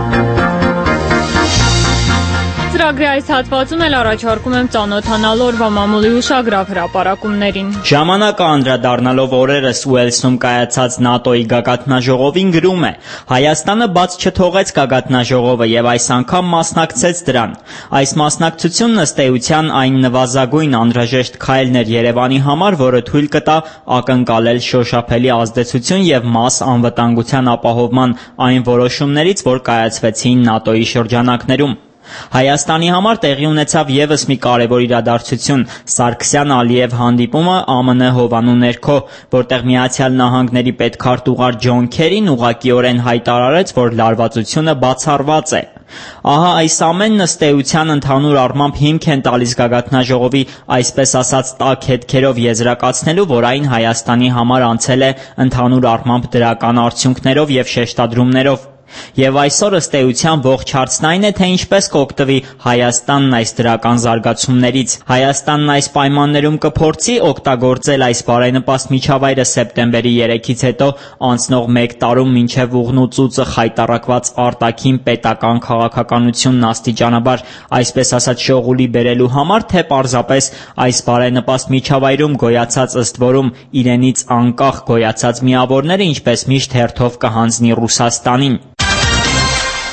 Ծրագրի այս հատվածում էլ առաջարկում եմ ծանոթանալ օրվա մամուլի ուշագրավ հրապարակումներին։ Ժամանակը անդրադառնալով օրերս Ուելսում կայացած ՆԱՏՕ-ի գագաթնաժողովին գրում է. Հայաստանը բաց չթողեց գագաթնաժողովը եւ այս անգամ մասնակցեց դրան։ Այս մասնակցությունն ըստ էության այն նվազագույն անհրաժեշտ քայլն էր Երևանի համար, որը թույլ կտա ակնկալել շոշափելի ազդեցություն եւ մաս անվտանգության ապահովման այն որոշումներից, որ կայացվեցին ՆԱՏՕ-ի շրջանակներում։ Հայաստանի համար տեղի ունեցավ եւս մի կարևոր իրադարձություն՝ Սարգսյան-Ալիև հանդիպումը ԱՄՆ հովանու ներքո, որտեղ Միացյալ Նահանգների պետքարտուղար Ջոն Քերին ուղղակիորեն հայտարարեց, որ լարվածությունը բացառված է։ Ահա այս ամենն ըստ էության ընդհանուր առմամբ հիմք են տալիս գագաթնաժողովի այսպես ասած տաք հետքերով եզրակացնելու, որ այն Հայաստանի համար անցել է ընդհանուր առմամբ դրական արդյունքներով եւ շեշտադրումներով։ Եվ այսօր ըստ էության ողջ հարցն այն է, թե ինչպես կօգտվի Հայաստանն այս դրական զարգացումներից։ Հայաստանն այս պայմաններում կփորձի օգտագործել այս բարենպաստ միջավայրը սեպտեմբերի 3-ից հետո անցնող 1 տարում մինչև ուղնուծուցը խայտառակված արտաքին պետական քաղաքականությունն աստիճանաբար, այսպես ասած, շողուլի բերելու համար, թե պարզապես այս բարենպաստ միջավայրում գոյացած ըստ որում իրենից անկախ գոյացած միավորները ինչպես միշտ հերթով կհանձնի Ռուսաստանին։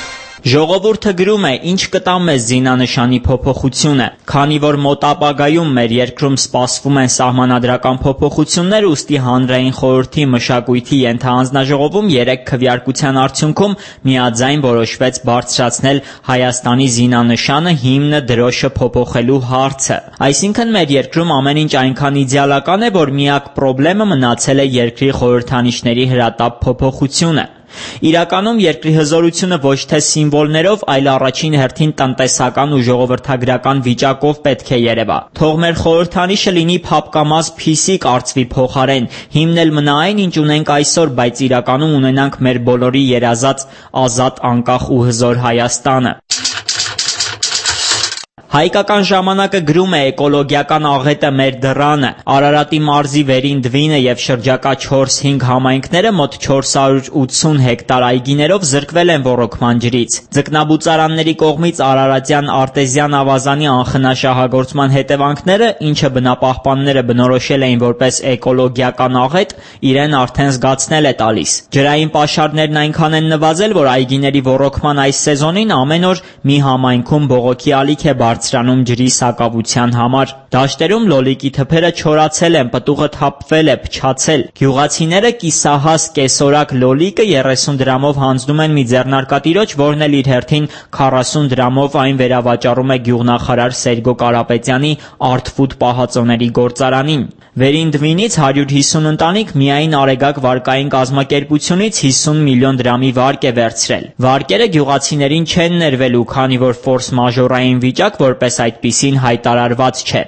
Ժողովուրդը գրում է, ինչ կտա մեզ զինանշանի փոփոխությունը, քանի որ մոտ ապագայում մեր երկրում սպասվում են սահմանադրական փոփոխություններ, ուստի հանրային խորհրդի մշակույթի ենթահանձնաժողովում 3 քվեարկության արդյունքում միաձայն որոշվեց բարձրացնել Հայաստանի զինանշանը հիմնը դրոշը փոփոխելու հարցը։ Այսինքն մեր երկրում ամեն ինչ այնքան իդեալական է, որ միակ խնդրեմը մնացել է երկրի խորհրդանիշների հրատապ փոփոխությունը։ Իրականում երկրի հզորությունը ոչ թե սիմվոլներով, այլ առաջին հերթին տնտեսական ու ժողովրդագրական վիճակով պետք է երևա։ Թող մեր խորհրդանիշը լինի փափկամազ փիսի կարծվի փոխարեն, հիմնել մնա այն, ինչ ունենք այսօր, բայց իրականում ունենանք մեր բոլորի երազած ազատ, անկախ ու հզոր Հայաստանը։ Հայկական ժամանակը գրում է էկոլոգիական աղետը մեր դռանը, Արարատի մարզի վերին Դվինը եւ շրջակա 4-5 համայնքները մոտ 480 հեկտար այգիներով զրկվել են ոռոգման ջրից։ Ձկնաբուծարանների կողմից Արարատյան արտեզյան ավազանի անխնաշահագործման հետևանքները, ինչը բնապահպանները բնորոշել էին որպես էկոլոգիական աղետ, իրեն արդեն զգացնել է տալիս։ Ջրային պաշարներն այնքան են նվազել, որ այգիների ոռոգման այս սեզոնին ամեն օր մի համայնքում բողոքի ալիք է բարձրանում ջրի սակավության համար։ Դաշտերում լոլիկի թփերը չորացել են, պտուղը թափվել է, փչացել։ Գյուղացիները կիսահաս կեսորակ լոլիկը 30 դրամով հանձնում են մի ձեռնարկատիրոջ, որն էլ իր հերթին 40 դրամով այն վերավաճառում է գյուղնախարար Սերգո Կարապետյանի Art-Food պահածոների գործարանին։ Վերին Դվինից 150 ընտանիք միայն Արեգակ վարկային կազմակերպությունից 50 միլիոն դրամի վարկ է վերցրել։ Վարկերը գյուղացիներին չեն ներվելու, քանի որ ֆորս մաժորային վիճակ որպես այդպիսին հայտարարված չէ։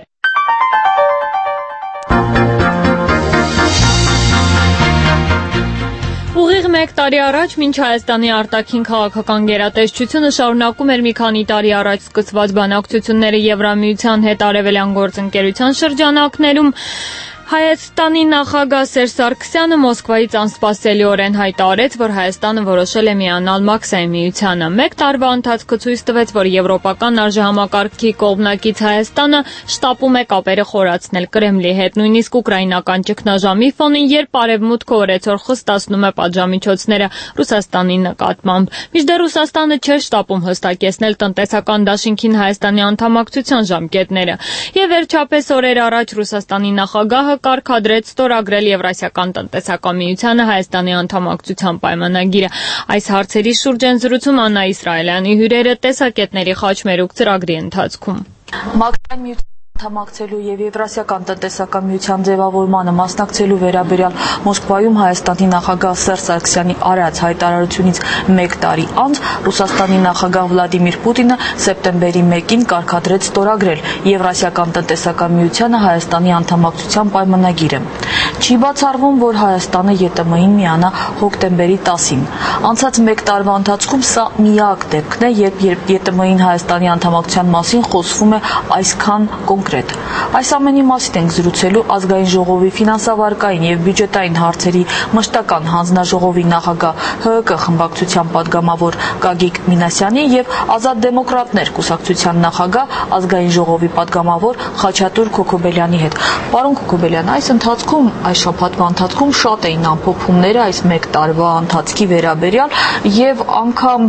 Ուղիղ 1 տարի առաջ մինչ Հայաստանի արտաքին քաղաքական գերատեսչությունը շարունակում էր մի քանի տարի առաջ սկսված բանակցությունները Եվրամիության հետ արևելյան գործընկերության շրջանակներում, Հայաստանի նախագահ Սերժ Սարգսյանը Մոսկվայից անսպասելիորեն հայտարարեց, որ Հայաստանը որոշել է միանալ Մաքսային միությանը։ 1 տարվա ընթացքը ցույց տվեց, որ եվրոպական արժեհամակարգի կողմնակից Հայաստանը շտապում է կապերը խորացնել Կրեմլի հետ, նույնիսկ ուկրաինական ճգնաժամի ֆոնին, երբ Արևմուտքը օրեցօր խստացնում է պատժամիջոցները Ռուսաստանի նկատմամբ։ Մինչդեռ Ռուսաստանը չէր շտապում հստակեցնել տնտեսական դաշինքին Հայաստանի անդամակցության ժամկետները։ Եվ վերջապես օրեր առաջ Ռուսաստանի նախագահը կարգադրեց ստորագրել Եվրասիական տնտեսական միությանը Հայաստանի անդամակցության պայմանագիրը։ Այս հարցերի շուրջ են զրուցում Աննա Իսրայելյանի հյուրերը տեսակետների խաչմերուկ ծրագրի ընթացքում։ Մաքսային միության անդամակցելու եւ Եվրասիական տնտեսական միության ձևավորմանը մասնակցելու վերաբերյալ Մոսկվայում Հայաստանի նախագահ Սերժ Սարգսյանի արած հայտարարությունից 1 տարի անց Ռուսաստանի նախագահ Վլադիմիր Պուտինը սեպտեմբերի 1-ին կարգադրեց ստորագրել Եվրասիական տնտեսական միությանը Հայաստանի անդամակցության պայմանագիրը։ Չի բացառվում, որ Հայաստանը ԵՏՄ-ին միանա հոկտեմբերի 10-ին։ Անցած 1 տարվա ընթացքում սա միակ դեպքն է, երբ ԵՏՄ-ին Հայաստանի անդամակցության մասին խոսվում է այսքան կոնկրետ։ Այս ամենի մասին ենք զրուցելու ազգային ժողովի ֆինանսավարկային եւ բյուջետային հարցերի մշտական հանձնաժողովի նախագահ ՀՀԿ խմբակցության падգամավոր Գագիկ Մինասյանի եւ Ազատ դեմոկրատներ կուսակցության նախագահ ազգային ժողովի падգամավոր Խաչատուր Քոքոբելյանի հետ։ Պարոն Քոքոբելյան, այս ընթացքում այս շաբաթվա ընթացքում շատ էին ամփոփումները այս 1 տարվա ընթացքի վերաբերյալ եւ անգամ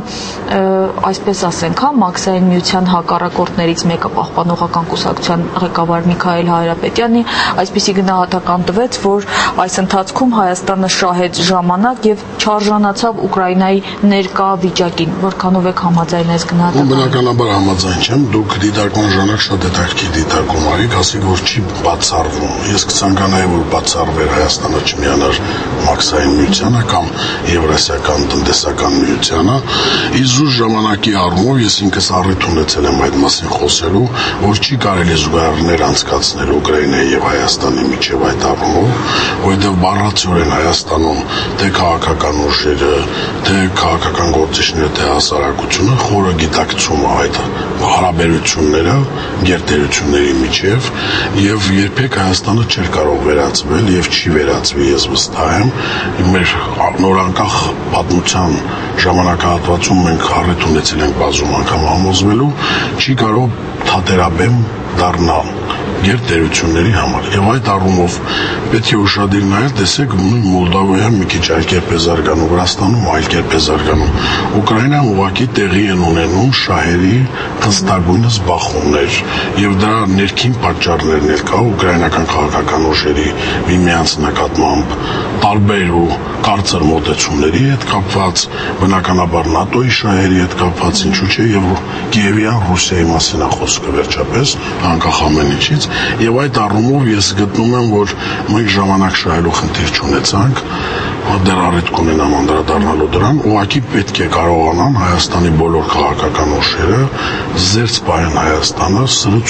այսպես ասենք, Մաքսային միության հակառակորդներից մեկը պահպանողական կուսակցության ղեկավար Միքայել Հայրապետյանի այսպիսի գնահատական տվեց, որ այս ընթացքում Հայաստանը շահեց ժամանակ եւ չարժանացավ Ուկրաինայի ներկա վիճակին։ Որքանով եք համաձայն այս գնահատականը։ Բնականաբար համաձայն չեմ, դուք դիտարկման ժամանակ շատ հետաքրքիր դիտարկում արիք, ասեք, որ չի բացառվում։ Ես կցանկանայի, որ բացառվեր Հայաստանը չմիանար Մաքսային միությանը կամ Եվրասիական տնտեսական միությանը։ Իզուր ժամանակի առումով ես ինքս առիթ ունեցել եմ այդ մասին խոսելու, որ չի կարելի զուգահեռներ անցկացնել Ուկրաինայի եւ Հայաստանի միջև այդ առումով, որովհետեւ բառացիորեն Հայաստանում թե քաղաքական ուժերը, թե քաղաքական գործիչները, թե հասարակությունը խորը գիտակցում է այդ հարաբերությունները, գերտերությունների միջև եւ երբեք Հայաստանը չէր կարող վերածվել եւ չի վերածվի, ես վստահ եմ։ Մեր նորանկախ պատմության ժամանակահատվածում մենք առիթ ունեցել ենք բազում անգամ համոզվելու, չի կարող թատերաբեմ դառնալ գերտերությունների համար։ Եվ այդ առումով պետք է ուշադիր նայել, տեսեք, Մոլդովայում մի քիչ այլ կերպ է զարգանում, Վրաստանում այլ կերպ է զարգանում։ Ուկրաինայում ուղղակի տեղի են ունենում շահերի խստագույնս բախումներ, եւ դրա ներքին պատճառներն էլ կա ուկրաինական քաղաքական ուժերի միմյանց նկատմամբ տարբեր ու կարծր մոտեցումների հետ կապված, բնականաբար ՆԱՏՕ-ի շահերի հետ կապված, ինչու՞ չէ, եւ Կիևյան Ռուսիայի մասին է խոսքը վերջապես, անկախ ամեն ինչից, եւ այդ առումով ես գտնում եմ, որ մենք ժամանակ շահելու խնդիր չունեցանք, դեռ առիթ կունենամ անդրադառնալու դրան, ուղղակի պետք է կարողանան Հայաստանի բոլոր քաղաքական ուժերը զերծ պահեն Հայաստանը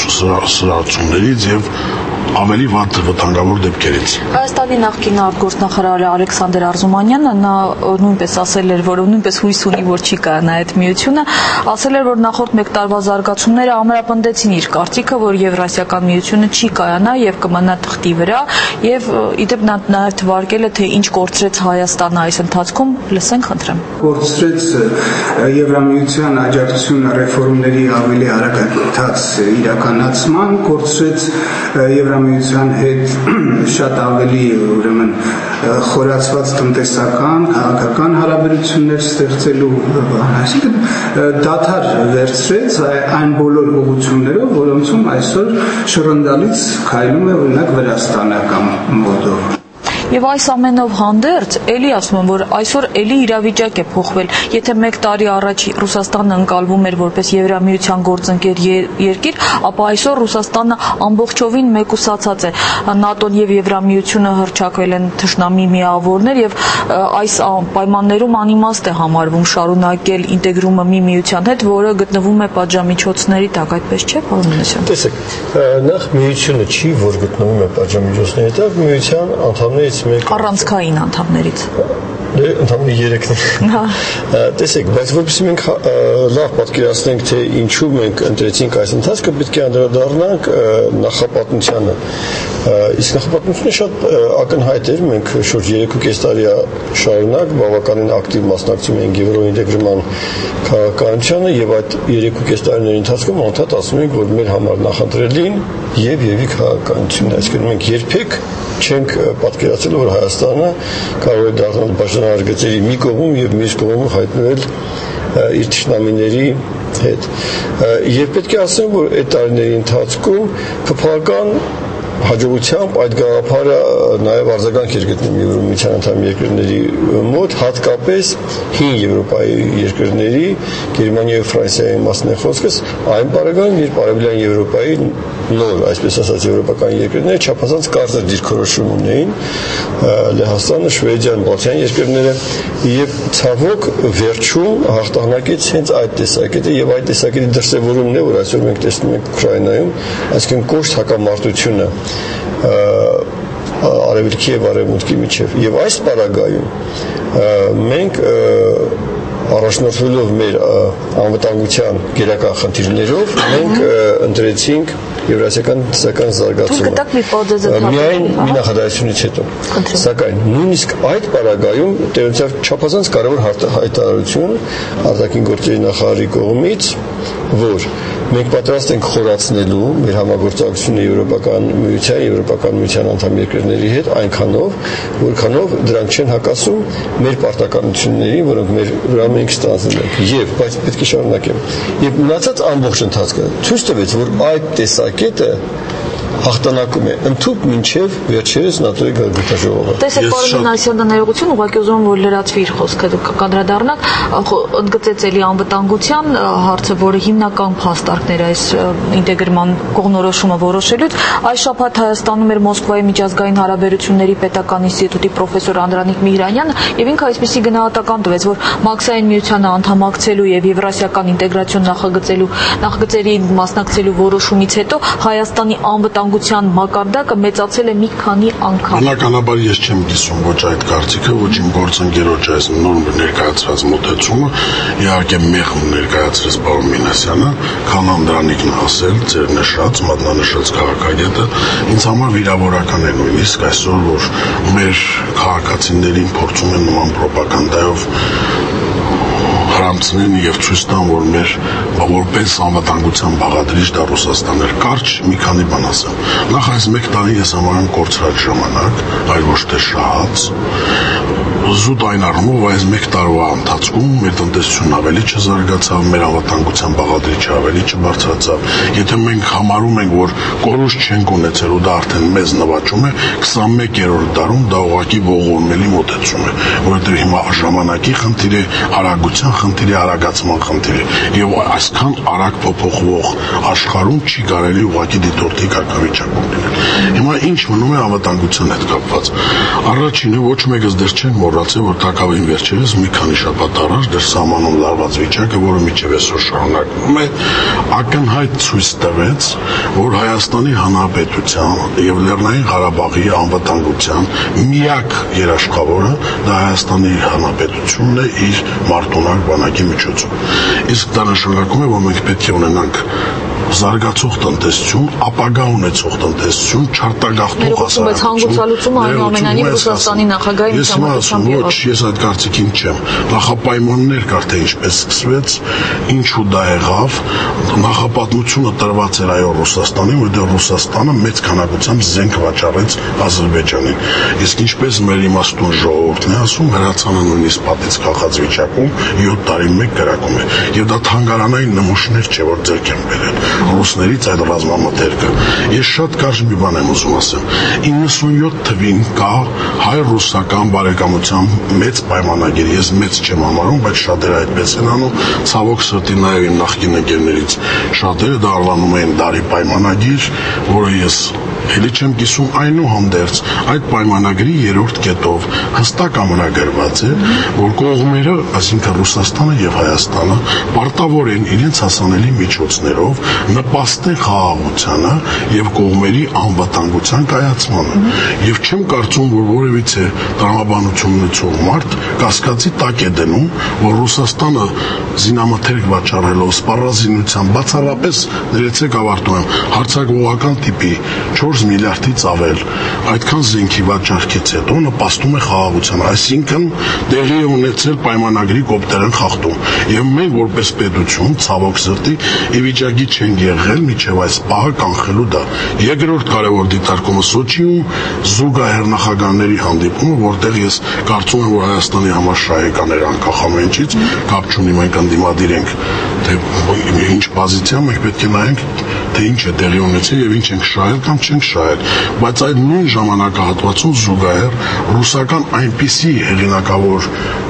սրացումներից եւ ավելի վատ վտանգավոր դեպքերից։ Հայաստանի նախկին արտգործնախարար Ալեքսանդր Արզումանյանը նա նույնպես ասել էր, որ նույնպես հույս ունի, որ չի կայանա այդ միությունը, ասել էր, որ նախորդ 1 տարվա զարգացումները ամրապնդեցին իր կարծիքը, որ Եվրասիական միությունը չի կայանա եւ կմնա թղթի վրա, եւ իդեպ նա նաեւ թվարկել է, թե ինչ կորցրեց Հայաստանը այս ընթացքում, լսենք խնդրեմ։ Կորցրեց Եվրամիության աջակցությունը ռեֆորմների ավելի արագ իրականացման, կորցրեց Եվրամիության հետ շատ ավելի ուրեմն խորացված տնտեսական, քաղաքական հարաբերություններ ստեղծելու, այսինքն դադար վերցրեց այն բոլոր ուղղություններով, որոնցում այսօր շռնդալից քայլում է օրինակ Վրաստանը կամ Մոլդովան։ Եվ այս ամենով հանդերձ էլի ասում եմ, որ այսօր էլի իրավիճակ է փոխվել։ Եթե 1 տարի առաջ Ռուսաստանը ընկալվում էր որպես Եվրամիության գործընկեր երկիր, ապա այսօր Ռուսաստանը ամբողջովին մեկուսացած է։ ՆԱՏՕ-ն եւ Եվրամիությունը հռչակվել են թշնամի միավորներ եւ այս պայմաններում անիմաստ է համարվում շարունակել ինտեգրումը մի միության հետ, որը գտնվում է պատժամիջոցների տակ, այդպես չէ, պարոն Մինասյան։ Տեսեք, նախ միությունը չի, որ գտնվում է պատժամիջոցների տակ, միության անդամներից առանցքային անդամներից ընդհանուր 3-ն։ Տեսեք, բայց որպեսզի մենք լավ պատկերացնենք, թե ինչու մենք ընտրեցինք այս ընթացքը, պետք է անդրադառնանք նախապատմությանը։ Իսկ նախապատմությունը շատ ակնհայտ էր, մենք շուրջ 3.5 տարի շարունակ բավականին ակտիվ մասնակցում էինք եվրոինտեգրման քաղաքականությանը եւ այդ 3.5 տարիների ընթացքում անդադ ասում ենք, որ մեր համար նախընտրելին եւ եւի քաղաքականությունն է, այսինքն մենք երբեք չենք պատկերացրել, որ Հայաստանը կարող է դառնալ բաժանարար մի կողմ եւ մյուս կողմում հայտնվել իր թշնամիների հետ։ Եվ պետք է ասեմ, որ այդ տարիների ընթացքում փոփոխական հաջողությամբ այդ գաղափարը նաև արձագանք էր գտնում Եվրոմիության անդամ երկրների մոտ, հատկապես հին Եվրոպայի երկրների, Գերմանիայի եւ Ֆրանսիայի մասն է խոսքս, այն պարագայում, երբ Արևելյան Եվրոպայի նոր, այսպես ասած, եվրոպական երկրները չափազանց կարճ դիրքորոշում ունեին, Լեհաստանը, Շվեդիան, Բալթյան երկրները, եւ ցավոք վերջում հաղթանակից հենց այդ տեսակետը եւ այդ տեսակետի դրսեւորումն է, որ այսօր մենք տեսնում ենք Ուկրաինայում, այսինքն կոշտ հակամարտությունը արևելքի եւ արևմուտքի միջեւ եւ այս պարագայում մենք առաջնորդվելով մեր անվտանգության գերական խնդիրներով մենք ընտրեցինք եվրասիական տնտեսական զարգացումը միայն մի նախադասությունից հետո սակայն նույնիսկ այդ պարագայում տերությունով չափազանց կարևոր հայտարարություն արտաքին գործերի նախարարի կողմից որ մենք պատրաստ ենք խորացնելու մեր համագործակցությունը Եվրոպական միության անդամ երկրների հետ այնքանով, որքանով դրանք չեն հակասում մեր պարտականություններին, որոնք մեր վրա մենք ստանձնել ենք։ Եվ բայց պետք է շարունակեմ։ Եվ մնացած ամբողջ ընթացքը ցույց տվեց, որ այդ տեսակետը հաղթանակում է ընդհանուր մինչև վերջերս ՆԱՏՕ-ի գագաթաժողովը։ Տեսեք, պարոն Մինասյան, ներողություն, ուղղակի ուզում եմ որ լրացվի իր խոսքը, դուք կանդրադառնաք, ընդգծեց էլի անվտանգության հարցը, որը հիմնական փաստարկներ այս ինտեգրման կողմնորոշումը որոշելուց։ Այս շաբաթ Հայաստանում էր Մոսկվայի միջազգային հարաբերությունների պետական ինստիտուտի պրոֆեսոր Անդրանիկ Միհրանյանը, եւ ինքը այսպիսի գնահատական տվեց, որ Մաքսային միությանը անդամակցելու եւ եվրասիական ինտեգրացիոն նախագծերի մասնակցելու որոշումից հետո Հայաստանի անվտանգության մակարդակը մեծացել է մի քանի անգամ։ Բնականաբար ես չեմ կիսում ոչ այդ կարծիքը, ոչ իմ գործընկերոջ այս նոր ներկայացրած մոտեցումը, իհարկե մեղմ ներկայացրեց պարոն Մինասյանը, քան Անդրանիկն ասել, ձեր նշած, մատնանշած քաղաքագետը, ինձ համար վիրավորական է նույնիսկ այսօր, որ մեր քաղաքացիներին փորձում են նման ռոպագանդայով խրամցնեն եւ ցույց տան, որ մեր որպես անվտանգության բաղադրիչ դա Ռուսաստանն էր։ Կարճ մի քանի բան ասեմ։ Նախ այս 1 տարի ես համարում կորցրած ժամանակ, այլ ոչ թե շահած։ Զուտ այն առումով այս 1 տարվա ընթացքում մեր տնտեսությունն ավելի չզարգացավ, մեր անվտանգության բաղադրիչը ավելի չբարձրացավ։ Եթե մենք համարում ենք, որ կորուստ չենք ունեցել ու դա արդեն մեզ նվաճում է, 21-րդ դարում դա ուղղակի ողորմելի մոտեցում է, որովհետև հիմա ժամանակի խնդիր է, արագության խնդիր է, արագացման խնդիր է, եւ այսքան արագ փոփոխվող աշխարհում չի կարելի ուղղակի դիտորդի կարգավիճակում լինել։ Հիմա ինչ մնում է անվտանգության հետ կապված։ Առաջինը ոչ մեկս դեռ չեն մոռացել, որ Թակավին վերջերս մի քանի շաբաթ առաջ դեռ սահմանում լարված վիճակը, որը միջև այսօր շարունակվում է, ակնհայտ ցույց տվեց, որ Հայաստանի Հանրապետության եւ Լեռնային Ղարաբաղի անվտանգության միակ երաշխավորը դա Հայաստանի Հանրապետությունն է իր մարտունակ բանակի միջոցով։ Իսկ դա նշանակում է, որ մենք պետք է ունենանք զարգացող տնտեսություն, ապագա ունեցող տնտեսություն, չարտագաղթող հասարակություն։ Հանգուցալուծումը այնուամենայնիվ Ռուսաստանի նախագահի միջամտությամբ եղավ։ Ոչ, ես այդ կարծիքին չեմ։ Նախապայմաններ կար թե ինչպես սկսվեց, ինչու դա եղավ, նախապատմությունը տրված էր այո Ռուսաստանին, որտեղ Ռուսաստանը մեծ քանակությամբ զենք վաճառեց Ադրբեջանին։ Իսկ ինչպես մեր իմաստուն ժողովուրդն է ասում, հրացանը նույնիսկ պատից քաղած վիճակում 7 տարին մեկ կրակում է։ Եվ դա թանգարանային նմուշներ չէ, որ ձեռք են բերել ռուսներից այդ ռազմամթերքը։ Ես շատ կարճ մի բան եմ ուզում ասեմ։ 97 թվին կա հայ-ռուսական բարեկամության մեծ պայմանագիր։ Ես մեծ չեմ համարում, բայց շատերը այդպես են անում։ Ցավոք սրտի նաև իմ նախկին ընկերներից շատերը դա անվանում են դարի պայմանագիր, որը ես էլի չեմ կիսում այնուհանդերձ այդ պայմանագրի 3-րդ կետով հստակ ամրագրված է, որ կողմերը, այսինքն Ռուսաստանը եւ Հայաստանը, պարտավոր են իրենց հասանելի միջոցներով նպաստեն խաղաղությանը եւ կողմերի անվտանգության կայացմանը։ Եվ չեմ կարծում, որ որևիցե տրամաբանություն ունեցող մարդ կասկածի տակ է դնում, որ Ռուսաստանը զինամթերք վաճառելով սպառազինությամբ բացառապես ներեցեք ավարտում եմ հարցակողական տիպի 4 միլիարդից ավել այդքան զենքի վաճառքից հետո նպաստում է խաղաղությանը, այսինքն տեղի է ունեցել պայմանագրի կոպտերեն խախտում եւ մենք որպես պետություն ցավոք սրտի ի վիճակի չենք եղել միջև այս պահը կանխելու դա։ Երկրորդ կարևոր դիտարկումը Սոչիում զուգահեռ նախագահների հանդիպումը, որտեղ ես կարծում եմ, որ Հայաստանի համար շահեկան էր անկախ ամեն ինչից, կապ չունի մենք ընդդիմադիր ենք, թե ինչ պոզիցիա մենք պետք է նայենք, թե ինչ է տեղի ունեցել եւ ինչ ենք շահել կամ չենք շահել, բայց այդ նույն ժամանակահատվածում զուգահեռ ռուսական այնպիսի հեղինակավոր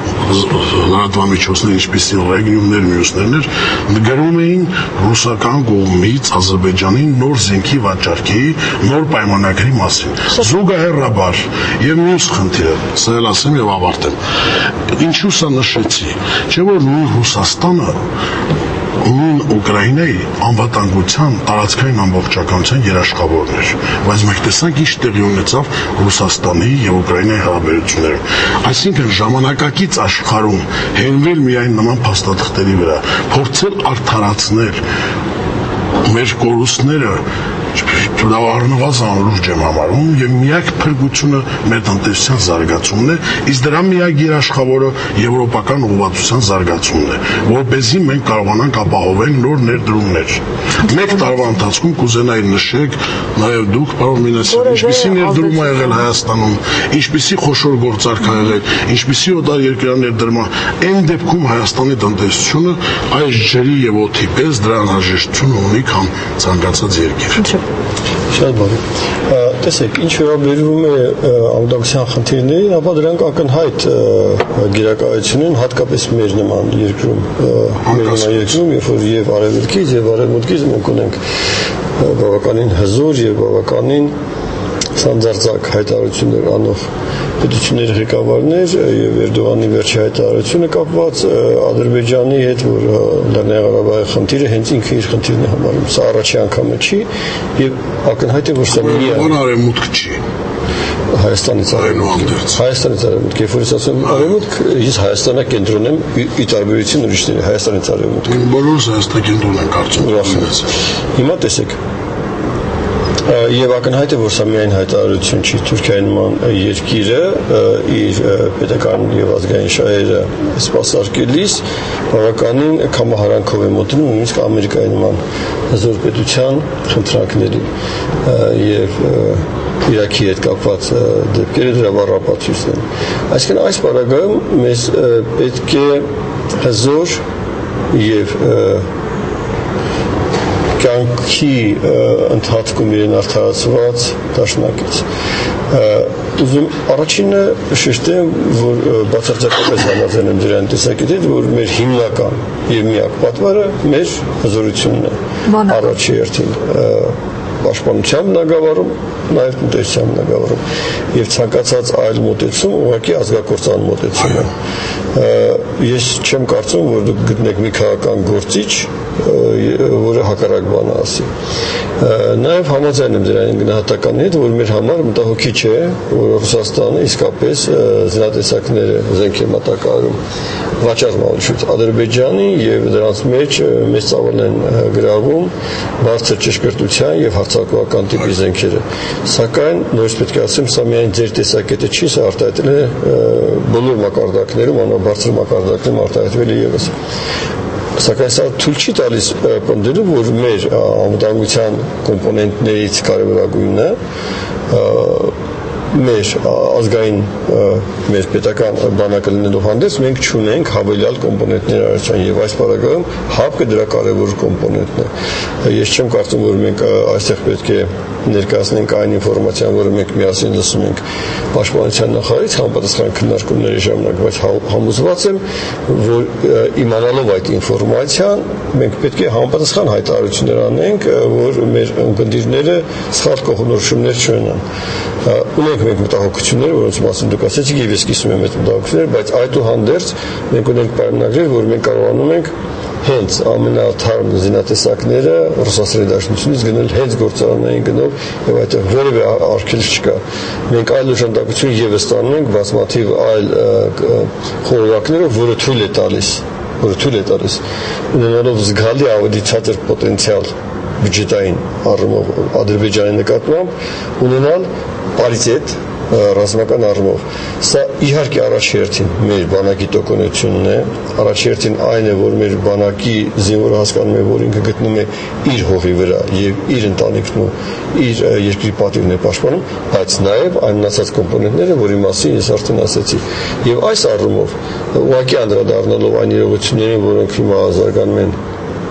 լրատվամիջոցներ, ինչպիսի ռեգիոններ, մյուսներներ գրում էին ռուսական կողմից Ադրբեջանին նոր զենքի վաճառքի նոր պայմանագրի մասին։ Զուգահեռաբար եւ մյուս խնդիրը, սա էլ ասեմ եւ ավարտեմ։ Ինչու սա նշեցի, չէ՞ որ նույն Ռուսաստանը նույն Ուկրաինայի անվտանգության տարածքային ամբողջականության երաշխավորն էր, բայց մենք տեսանք ինչ տեղի ունեցավ Ռուսաստանի եւ Ուկրաինայի հարաբերություններում։ Այսինքն ժամանակակից աշխարհում հենվել միայն նման փաստաթղթերի վրա, փորձել արդարացնել մեր կորուստները դա առնվազն անլուրջ եմ համարում եւ միակ փրկությունը մեր տնտեսության զարգացումն է, իսկ դրա միակ երաշխավորը եվրոպական ուղղվածության զարգացումն է, որպեսզի մենք կարողանանք ապահովել նոր ներդրումներ։ Մեկ տարվա ընթացքում կուզենայի նշեք նաեւ դուք, պարոն Մինասյան, ինչպիսի ներդրում ա եղել Հայաստանում, ինչպիսի խոշոր գործարք ա եղել, ինչպիսի օտար երկրյա ներդրում, այն դեպքում Հայաստանի տնտեսությունը այս ջրի եւ օդի պես դրա անհրաժեշտություն ունի քան ցանկացած երկիր։ Շատ բարի։ Տեսեք, ինչ վերաբերում է անվտանգության խնդիրներին, ապա դրանք ակնհայտ գերակայություն են հատկապես մեր նման երկրում, երբ որ եւ արևելքից եւ արևմուտքից մենք ունենք բավականին հզոր եւ բավականին սանձարձակ հայտարարություններ անող պետությունների ղեկավարներ եւ Էրդողանի վերջի հայտարարությունը կապված Ադրբեջանի հետ, որ Լեռնային Ղարաբաղի խնդիրը հենց ինքը իր խնդիրն է համարում։ Սա առաջի անգամը չի եւ ակնհայտ է, որ սա միայն արևմուտք չի։ Հայաստանից արևմուտք։ Հայաստանից արևմուտք։ Երբ որ ես ասում արևմուտք, ես Հայաստանա կենտրոն եմ ի տարբերություն ուրիշների Հայաստանից արևմուտք։ Բոլորս Հայաստան կենտրոն են կարծում։ Հիմա տեսեք Եվ ակնհայտ է, որ սա միայն հայտարարություն չի, Թուրքիայի նման երկիրը իր պետական եւ ազգային շահերը սպասարկելիս բավականին կամահարանքով է մոտենում նույնիսկ Ամերիկայի նման հզոր պետության խնդրանքների եւ Իրաքի հետ կապված դեպքերը դրա բառապացույցն են։ Այսինքն այս պարագայում մեզ պետք է հզոր եւ կյանքի ընթացքում իրեն արդարացված դաշնակից։ Ուզում առաջինը շեշտեմ, որ բացարձակապես համաձայն եմ դրան տեսակետի, որ մեր հիմնական եւ միակ պատվերը մեր հզորությունն է։ Առաջի հերթին պաշտպանության բնագավառում, նաև տնտեսության բնագավառում եւ ցանկացած այլ մոտեցում ուղղակի ազգակործան մոտեցում է։ Ես չեմ կարծում, որ դուք գտնեք մի քաղաքական գործիչ, որը հակառակ բան ասի։ Նաև համաձայն եմ դրան գնահատականի հետ, որ մեր համար մտահոգիչ է, որ Ռուսաստանը իսկապես զինատեսակները զենք է մատակարարում վաճառմալուշից Ադրբեջանի եւ դրանց մեջ մեծ ծավալ են գրավում բարձր ճշգրտության եւ հարձակողական տիպի զենքերը։ Սակայն նույնիսկ պետք է ասեմ, սա միայն ձեր տեսակետը չի, սա արտահայտել է բոլոր մակարդակներում, անաբարձր մակարդակներում արտահայտվել է եւս։ Սակայն սա թույլ չի տալիս պնդելու, որ մեր անվտանգության կոմպոնենտներից կարևորագույնը մեր ազգային մեր պետական բանակը լինելով հանդես մենք չունենք հավելյալ կոմպոնենտներ արարչան եւ այս պարագայում ՀԱՊԿ-ը դրա կարևոր կոմպոնենտն է։ Ես չեմ կարծում, որ մենք այստեղ պետք է ներկայացնենք այն ինֆորմացիան, որը մենք միասին լսում ենք պաշտպանության նախարարից համապատասխան քննարկումների ժամանակ, բայց համոզված եմ, որ իմանալով այդ ինֆորմացիան մենք պետք է համապատասխան հայտարարություններ անենք, որ մեր ընկերները սխալ կողմնորոշումներ չունենան։ Ունենք մենք մտահոգություններ, որոնց մասին դուք ասեցիք, եւ ես կիսում եմ այդ մտահոգությունները, բայց այդուհանդերձ մենք ունենք պայմանագրեր, որ մենք կարողանում ենք հենց ամենաթարմ զինատեսակները Ռուսաստանի Դաշնությունից գնել հենց գործարանային գնով եւ այդտեղ որևէ արգելք չկա։ Մենք այլ օժանդակություն եւս ստանում ենք բազմաթիվ այլ խորհուրդներով, որը թույլ է տալիս ունենալով զգալի ավելի ցածր պոտենցիալ բյուջետային առումով Ադրբեջանի նկատմամբ ունենալ պարիտետ ռազմական առումով։ Սա իհարկե առաջի հերթին մեր բանակի տոկունությունն է, առաջի հերթին այն է, որ մեր բանակի զինվորը հասկանում է, որ ինքը գտնում է իր հողի վրա եւ իր ընտանիքն ու իր երկրի պատիվն է պաշտպանում, բայց նաեւ այն մնացած կոմպոնենտները, որի մասին ես արդեն ասացի։ Եվ այս առումով ուղղակի անդրադառնալով այն իրողություններին, որոնք հիմա զարգանում են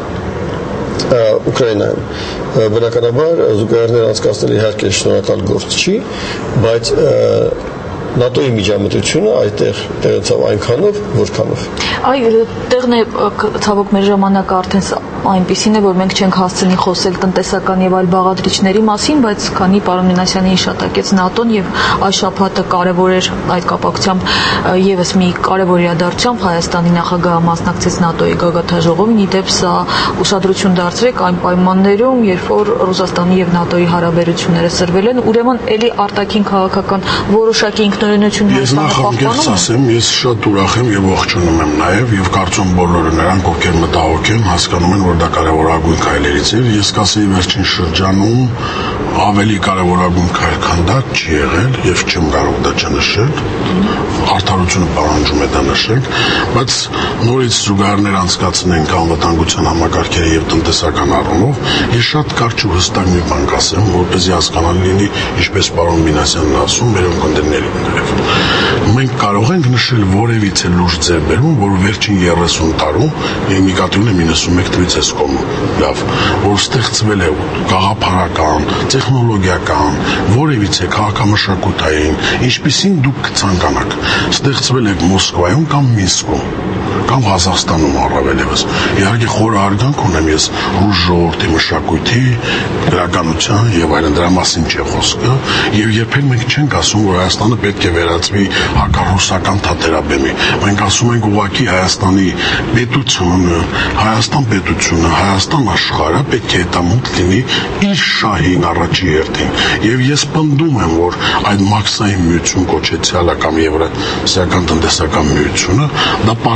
Ուկրաինայում, բնականաբար զուգահեռներ անցկացնել իհարկե շնորհակալ գործ չի, բայց ՆԱՏՕ-ի միջամտությունը այդտեղ տեղացավ այնքանով, որքանով։ Տեղն է ցավոք մեր ժամանակը արդեն այնպեսին է, որ մենք չենք հասցնի խոսել տնտեսական եւ այլ բաղադրիչների մասին, բայց քանի պարոն Մինասյանի հիշատակեց ՆԱՏՕ-ն եւ այս շաբաթը կարեւոր էր այդ կապակցությամբ եւս մի կարեւոր իրադարձությամբ Հայաստանի նախագահը մասնակցեց ՆԱՏՕ-ի գագաթնաժողովին, իդեպ սա ուշադրություն դարձրեք այն պայմաններում, երբ որ Ռուսաստանի եւ ՆԱՏՕ-ի հարաբերությունները սրվել են, ուրեմն ելի արտաքին քաղաքական որոշակի ինքնուրույնություն Հայաստանը ասեմ, ես շատ ուրախ եմ եւ ողջունում եմ նաեւ եւ կարծում բոլորը նրանք, ովքեր մտահոգ են, հասկանում են, որ դա կարևորագույն քայլերից է։ Ես կասեի վերջին շրջանում ավելի կարևորագույն քայլ, քան դա չի եղել եւ չեմ կարող դա չնշել։ Արդարությունը պահանջում է դա նշել, բայց նորից զուգահեռներ անցկացնենք անվտանգության համակարգերի եւ տնտեսական առումով։ Ես շատ կարճ ու հստակ մի բան կասեմ, որպեսզի հասկանալի լինի, ինչպես պարոն Մինասյանն ասում, մեր ընկերների մենք կարող ենք նշել որևիցե լուրջ ձեռբերում, որ վերջին 30 տարում, նկատի ունեմ 91 թվականից էս կողմ, լավ, որ ստեղծվել է գաղափարական, տեխնոլոգիական, որևիցե քաղաքամշակութային, ինչպիսին դուք կցանկանաք, ստեղծվել է Մոսկվայում կամ Մինսկում, կամ Ղազախստանում առավելևս։ Իհարկե խորը հարգանք ունեմ ես ռուս ժողովրդի մշակույթի, գրականության եւ այլն, դրա մասին չէ խոսքը, եւ երբեք մենք չենք ասում, որ Հայաստանը պետք է վերածվի հակառուսական թատերաբեմի։ Մենք ասում ենք ուղղակի Հայաստանի պետությունը, Հայաստան պետությունը, Հայաստան աշխարհը պետք է հետամուտ լինի իր շահին առաջի հերթին։ Եվ ես պնդում եմ, որ այդ մաքսային միություն կոչեցյալը կամ Եվրասիական տնտեսական միությունը դա պարզապես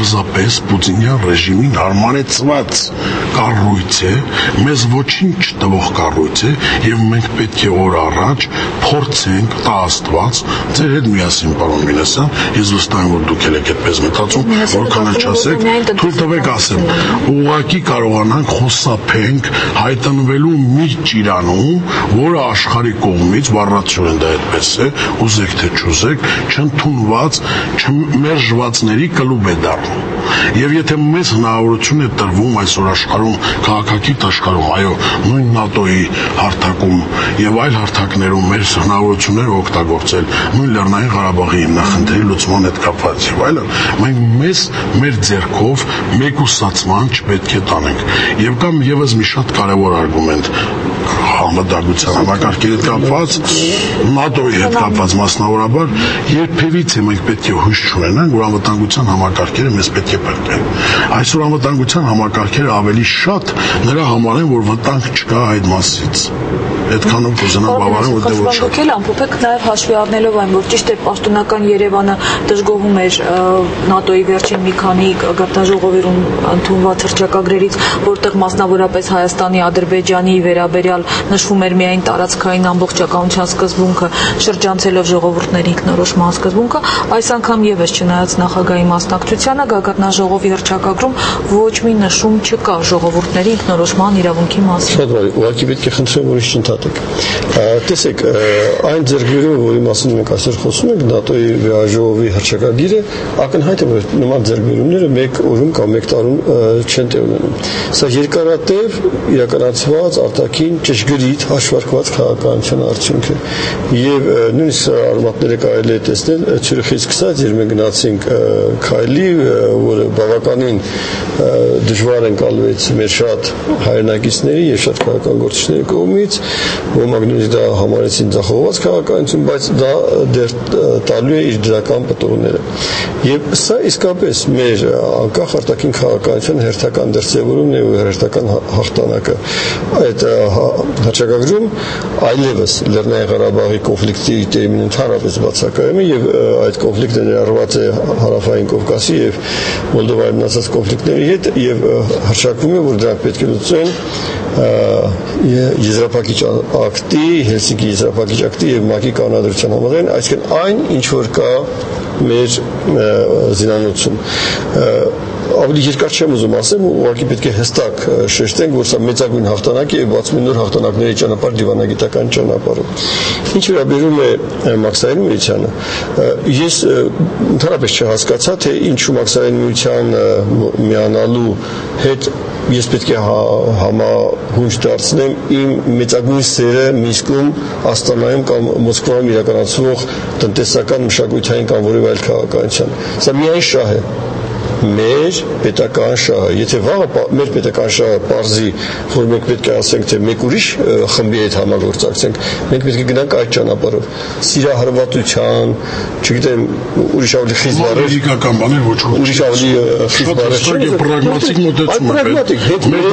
պես պուտինյան ռեժիմին հարմարեցված կառույց է, մեզ ոչինչ չտվող կառույց է եւ մենք պետք է օր առաջ փորձենք տա Աստված ձեր հետ միասին պարոն Մինասյան, ես վստահ եմ որ դուք եք այդպես մտածում, որքան էլ չասեք, թույլ տվեք ասեմ, ուղղակի կարողանանք խոսափենք հայտնվելու մի ճիրանում, որը աշխարհի կողմից բառացիորեն դա այդպես է, ուզեք թե չուզեք, չընդունված, չմերժվածների կլուբ է դառնում։ Եվ եթե մեզ հնարավորություն է տրվում այսօր աշխարհում, քաղաքակիրթ աշխարհում, այո, նույն ՆԱՏՕ-ի հարթակում եւ այլ հարթակներում մեր հնարավորությունները օգտագործել, նույն Լեռնային Ղարաբաղի հիմնախնդրի լուծման հետ կապված եւ այլն, մենք մեր ձեռքով մեկուսացման չպետք է տանենք։ Եվ կամ եւս մի շատ կարեւոր արգումենտ համադարձության համակարգի հետ կապված, ՆԱՏՕ-ի հետ կապված մասնավորաբար, երբևիցե մենք պետք է հույս չունենանք, որ անվտանգության համակարգերը մեզ պետք է փրկեն։ Այսօր անվտանգության համակարգերը ավելի շատ նրա համար են, որ վտանգ չկա այդ մասից։ Այդքանով կուզենամ բավարարեմ, որտեղ ոչ շատ։ Դուք ամփոփեք նաև հաշվի առնելով այն, որ ճիշտ է պաշտոնական Երևանը դժգոհում էր ՆԱՏՕ-ի վերջին մի քանի գաղտնաժողովերում ընդունված հռչակագրերից, որտեղ մասնավորապես Հայաստանի, Ադրբեջանի վերաբերյալ նշվում էր միայն տարածքային ամբողջականության սկզբունքը, շրջանցելով ժողովուրդների ինքնորոշման սկզբունքը, այս անգամ եւս չնայած նախագահի մասնակցությանը գաղտնաժողովի հռչակագրում ոչ մի նշում չկա ժողովուրդների ինքնորոշման իրավունքի մասին։ Շատ բարի, ուղղակի պետք է խնդրեմ, որ չընդհատեք։ Տեսեք, այն ձեռքբերումը, որի մասին մենք այսօր խոսում ենք, ՆԱՏՕ-ի վեհաժողովի հռչակագիրը, ակնհայտ է, որ նման ձեռքբերումները մեկ օրում կամ մեկ տարում չեն տեղ ունենում։ Սա երկարատև իրականացված արտաքին ճշգրիտ հաշվարկված քաղաքականության արդյունք է։ Եվ նույնիսկ արմատները կարելի է տեսնել Ցյուրիխից սկսած, երբ մենք գնացինք Քայլի, որը բավականին դժվար ընկալվեց մեր շատ հայրենակիցների եւ շատ քաղաքական գործիչների կողմից, ոմանք նույնիսկ դա համարեցին ձախողված քաղաքականություն, բայց դա դեռ տալու է իր դրական պտուղները։ Եվ սա իսկապես մեր անկախ արտաքին քաղաքականության հերթական դրսևորումն է ու հերթական հաղթանակը։ Այդ հռչակագրում այլևս Լեռնային Ղարաբաղի կոնֆլիկտի տերմինը ընդհանրապես բացակայում է եւ այդ կոնֆլիկտը ներառված է Հարավային Կովկասի եւ Մոլդովայի մնացած կոնֆլիկտների հետ եւ հռչակվում է, որ դրանք պետք է լուծվեն եզրափակիչ ակտի, Հելսինկի եզրափակիչ ակտի եւ ՄԱԿ-ի կանոնադրության համաձայն, այսինքն այն, ինչ որ կա մեր զինանոցում։ Ավելի երկար չեմ ուզում ասեմ, ուղղակի պետք է հստակ շեշտենք, որ սա մեծագույն հաղթանակ է եւ բացում է նոր հաղթանակների ճանապարհ դիվանագիտական ճանապարհով։ Ինչ վերաբերում է Մաքսային միությանը, ես ընդհանրապես չհասկացա, թե ինչու Մաքսային միության միանալու հետ ես պետք է համահունչ դարձնեմ իմ մեծագույն սերը Մինսկում, Աստանայում կամ Մոսկվայում իրականացվող տնտեսական, մշակութային կամ որևէ այլ քաղաքականության։ Սա միայն շահ է։ Մեր պետական շահը, եթե վաղը մեր պետական շահը պարզի, որ մենք պետք է ասենք, թե մեկ ուրիշ խմբի հետ համագործակցենք, մենք պետք է գնանք այդ ճանապարհով։ Սիրահարվածության, չգիտեմ, ուրիշ ավելի խիստ բառեր, ֆիզիկական բաներ ոչ ոք։ Ուրիշ ավելի խիստ բառեր չէ, պրագմատիկ մոտեցում է։ Մեր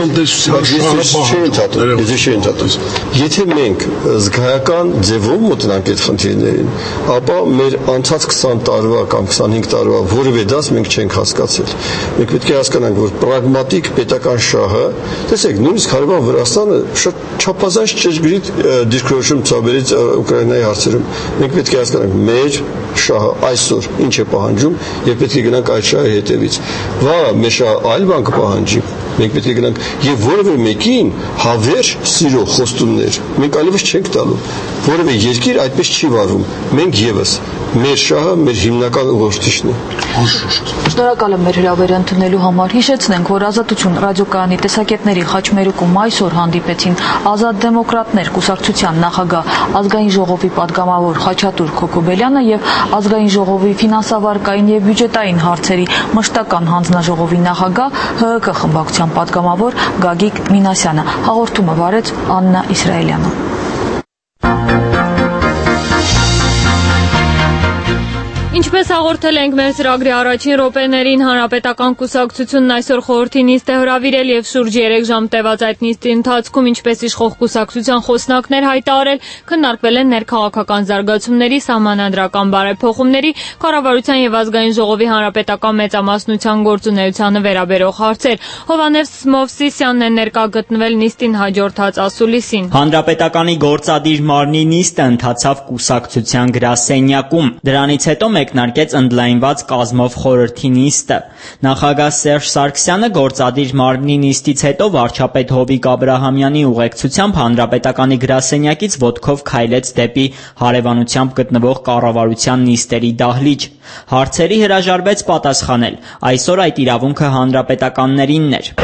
տնտեսության շահը Եթե մենք զգայական ձևով մոտնանք այդ խնդիրներին, ապա մեր անցած 20 տարվա կամ 25 տարվա որևէ դաս մենք չենք հասկացել։ Մենք պետք է հասկանանք, որ պրագմատիկ պետական շահը, տեսեք, նույնիսկ հարևան Վրաստանը շատ չափազանց ճշգրիտ դիրքորոշում ցուցաբերեց Ուկրաինայի հարցերում։ Մենք պետք է հասկանանք մեր շահը այսօր ինչ է պահանջում եւ պետք է գնանք այդ շահի հետևից։ Վաղը մեր շահը այլ բան կպահանջի։ Մենք պետք է գնանք եւ որևէ մեկին հավերժ սիրո խոստումներ մենք այլևս չենք տալու։ Որևէ երկիր այդպես չի վարվում։ Մենք եւս մեր շահը մեր հիմնական ուղղորդիչն է։ Շնորհակալ եմ մեր հրավերը ընդունելու համար։ Հիշեցնենք, որ Ազատություն ռադիոկայանի տեսակետների խաչմերուկում այսօր հանդիպեցին Ազատ դեմոկրատներ կուսակցության նախագահ, Ազգային ժողովի պատգամավոր Խաչատուր Քոքոբելյանը եւ Ազգային ժողովի ֆինանսավարկային եւ բյուջետային հարցերի մշտական հանձնաժողովի նախագահ ՀՀԿ խմբակցության պատգամավոր Գագիկ Մինասյանը։ Հաղորդումը վարեց Աննա Իսրայելյանը։ Ինչ Ինչպես հաղորդել ենք մեր ծրագրի առաջին րոպեներին, Հանրապետական կուսակցությունն այսօր խորհրդի նիստ է հրավիրել եւ շուրջ 3 ժամ տևած այդ նիստի ընթացքում, ինչպես իշխող կուսակցության խոսնակներ հայտարարել, քննարկվել են ներքաղաքական զարգացումների, սահմանադրական բարեփոխումների, կառավարության եւ ազգային ժողովի հանրապետական մեծամասնության գործունեությանը վերաբերող հարցեր։ Հովհաննես Մովսիսյանն է ներկա գտնվել նիստին հաջորդած ասուլիսին։ Հանրապետականի գործադիր մարմնի նիստը ընթացավ կուսակցության գրասենյակում։ Դրանից հետո մեկնարկեց ընդլայնված կազմով խորհրդի նիստը։ Նախագահ Սերժ Սարգսյանը գործադիր մարմնի նիստից հետո վարչապետ Հովիկ Աբրահամյանի ուղեկցությամբ հանրապետականի գրասենյակից ոտքով քայլեց դեպի հարևանությամբ գտնվող կառավարության նիստերի դահլիճ։ Հարցերի հրաժարվեց պատասխանել։ Այսօր այդ իրավունքը հանրապետականներինն էր։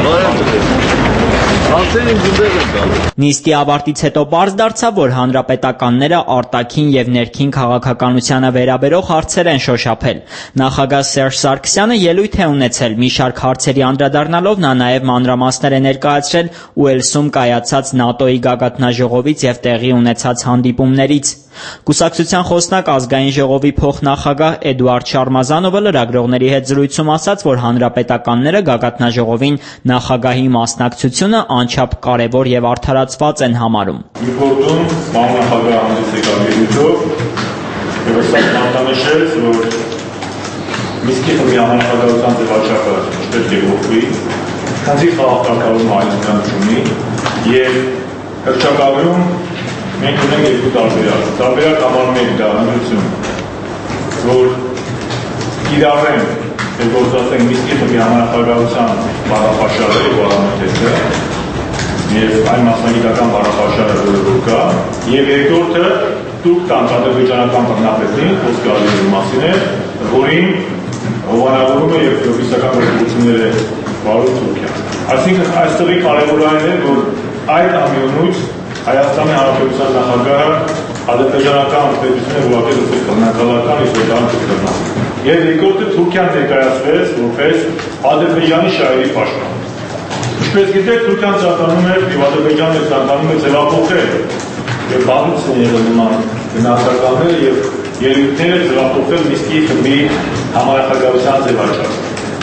Նիստի ավարտից հետո պարզ դարձավ, որ հանրապետականները արտաքին եւ ներքին քաղաքականությանը վերաբերող հարցեր են շոշափել։ Նախագահ Սերժ Սարգսյանը ելույթ է ունեցել, մի շարք հարցերի անդրադառնալով նա նաեւ մանրամասներ է ներկայացրել Ուելսում կայացած ՆԱՏՕ-ի գագաթնաժողովից եւ տեղի ունեցած հանդիպումներից։ Կուսակցության խոսնակ ազգային ժողովի փոխնախագահ Էդուարդ Շարմազանովը լրագրողների հետ զրույցում ասաց, որ հանրապետականները գագաթնաժողովին նախագահի մասնակցությունը անչափ կարևոր եւ արդարացված են համարում։ Նիպորդում նախագահ հանդես եկավ ելույթով եւ ասաց անդամեշեց, որ Միսկի խմբի հանրապետական ձևաչափը պետք է փոխվի, քանզի խաղաղակարգավորումը այլընտրանք չունի եւ հռչակագրում մենք ունենք երկու տարբերակ։ Տարբերակ համարում ենք դա հնարություն, որ կիրառեն եւ գործածենք Միսկի խմբի հանրապետական բառապաշարը եւ բառամեթեստը եւ այն մասնագիտական բառապաշարը, որը կա, եւ երկրորդը դուք տանք ադրբեջանական բռնապետին, խոսքը ալիի մասին է, որին հովանավորում է եւ լոբիստական գործողություններ է վարում Թուրքիան։ Այսինքն այստեղի կարևորն է, որ այդ ամենուց Հայաստանի Հանրապետության նախագահը ադրբեջանական պետությունը որակել որպես բռնակալական իսլամական կրոնական։ Եվ երկրորդը Թուրքիան ներկայացվեց որպես Ադրբեջանի շահերի պաշտպան։ Ինչպես գիտեք, Թուրքիան ցանկանում է եւ Ադրբեջանը ցանկանում է ձևափոխել եւ բանից են եղել նման գնահատականները եւ ելույթները ձևափոխել Միսկի խմբի համանախագահության ձևաչափը։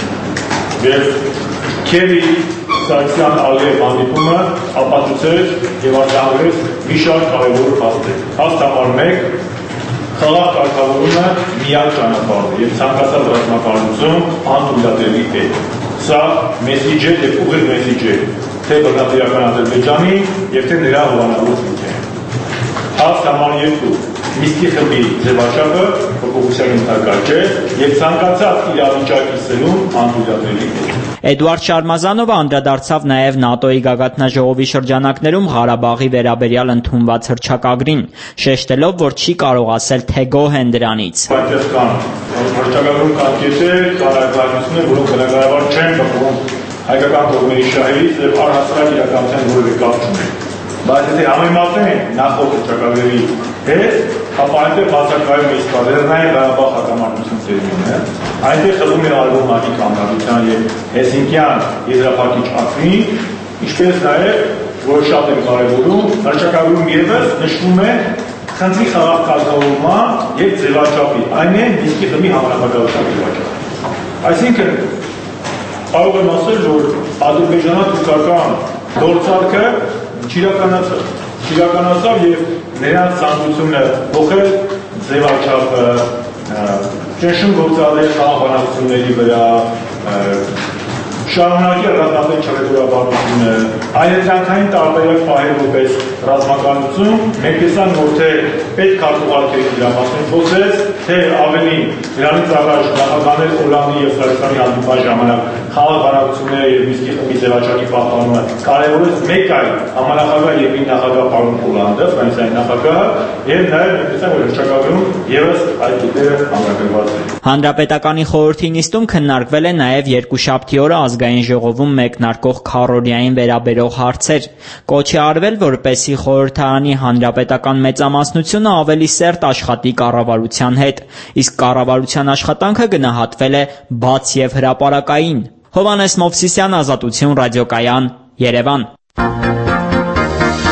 Եվ Քևի Սարգսյան Ալիև հանդիպումը ապացուցեց եւ արձանագրեց մի շարք կարևոր փաստեր։ Հաստ համար 1 խաղաղ կարգավորումը միակ ճանապարհն է եւ ցանկացած ռազմակարգություն անթույլատրելի է։ Սա մեսիջ է եւ ուղիղ մեսիջ է թե բռնատիրական Ադրբեջանի եւ թե նրա հովանավոր Թուրքիայի։ Հաստ համար 2 Միսկի խմբի ձևաչափը փոփոխության ենթակա չէ եւ ցանկացած իրավիճակի սերում անթույլատրելի է։ Էդուարդ Շարմազանովը անդրադարձավ նաև ՆԱՏՕ-ի գագաթնաժողովի շրջանակներում Ղարաբաղի վերաբերյալ ընդունված հռչակագրին, շեշտելով, որ չի կարող ասել, թե գոհ են դրանից։ Այդպես կան հռչակագրում կան կետեր, կան այլ որոնք բնականաբար չեն բխում հայկական կողմերի շահերից եւ առհասարակ իրականության որևէ կապ չունեն։ Բայց եթե համեմատենք նախորդ հռչակագրերի հետ, ապա այնտեղ բացակայում է իսկ Լեռնային Ղարաբաղ հակամարտության տերմինը, այնտեղ խլում է արվում ՄԱԿ-ի կամավորության եւ Հելսինկյան եզրափակիչ ակտին, ինչպես նաեւ, որ շատ է կարևորում, հռչակագրում եւս նշվում է խնդրի խաղաղ կարգավորման եւ ձևաչափի, այն է Միսկի խմբի համանախագահության ձևաչափը։ Այսինքն կարող եմ ասել, որ ադրբեջանա-թուրքական գործարքը չիրականացավ եւ նրանց ցանկությունը փոխել ձևաչափը, ճնշում գործադրել խաղաղությունների վրա, շարունակել ռազմական չվետորաբարությունը, այլընտրանքային տարբերակ պահել որպես ռազմականություն, մենք տեսանք, որ թե պետք քարտուղարքերի դրա մասին խոսեց, թե ավելին դրանից առաջ նախագահներ Հոլանդի եւ Սարգսյանի հանդիպման ժամանակ խաղաղ բանակցությունները եւ Միսկի խմբի ձևաչափի պահպանումը կարևորեց մեկ այլ համանախագահ եւ նախագահ պարոն Հոլանդը, Ֆրանսիայի նախագահը, եւ նաեւ մենք տեսանք, որ հռչակագրում եւս այդ կետերը ամրագրված են։ Հանրապետականի խորհրդի նիստում քննարկվել է նաեւ երկուշաբթի օրը ազգային ժողովում մեկնարկող քառօրյային վերաբերող հարցեր։ Կոչ է արվել, որպեսզի խորհրդարանի հանրապետական մեծամասնությունը ավելի սերտ աշխատի կառավարության հետ, իսկ կառավարության աշխատանքը գնահատվել է բաց եւ հրապարակային։ Հովհաննես Մովսիսյան, Ազատություն, ռադիոկայան, Երևան։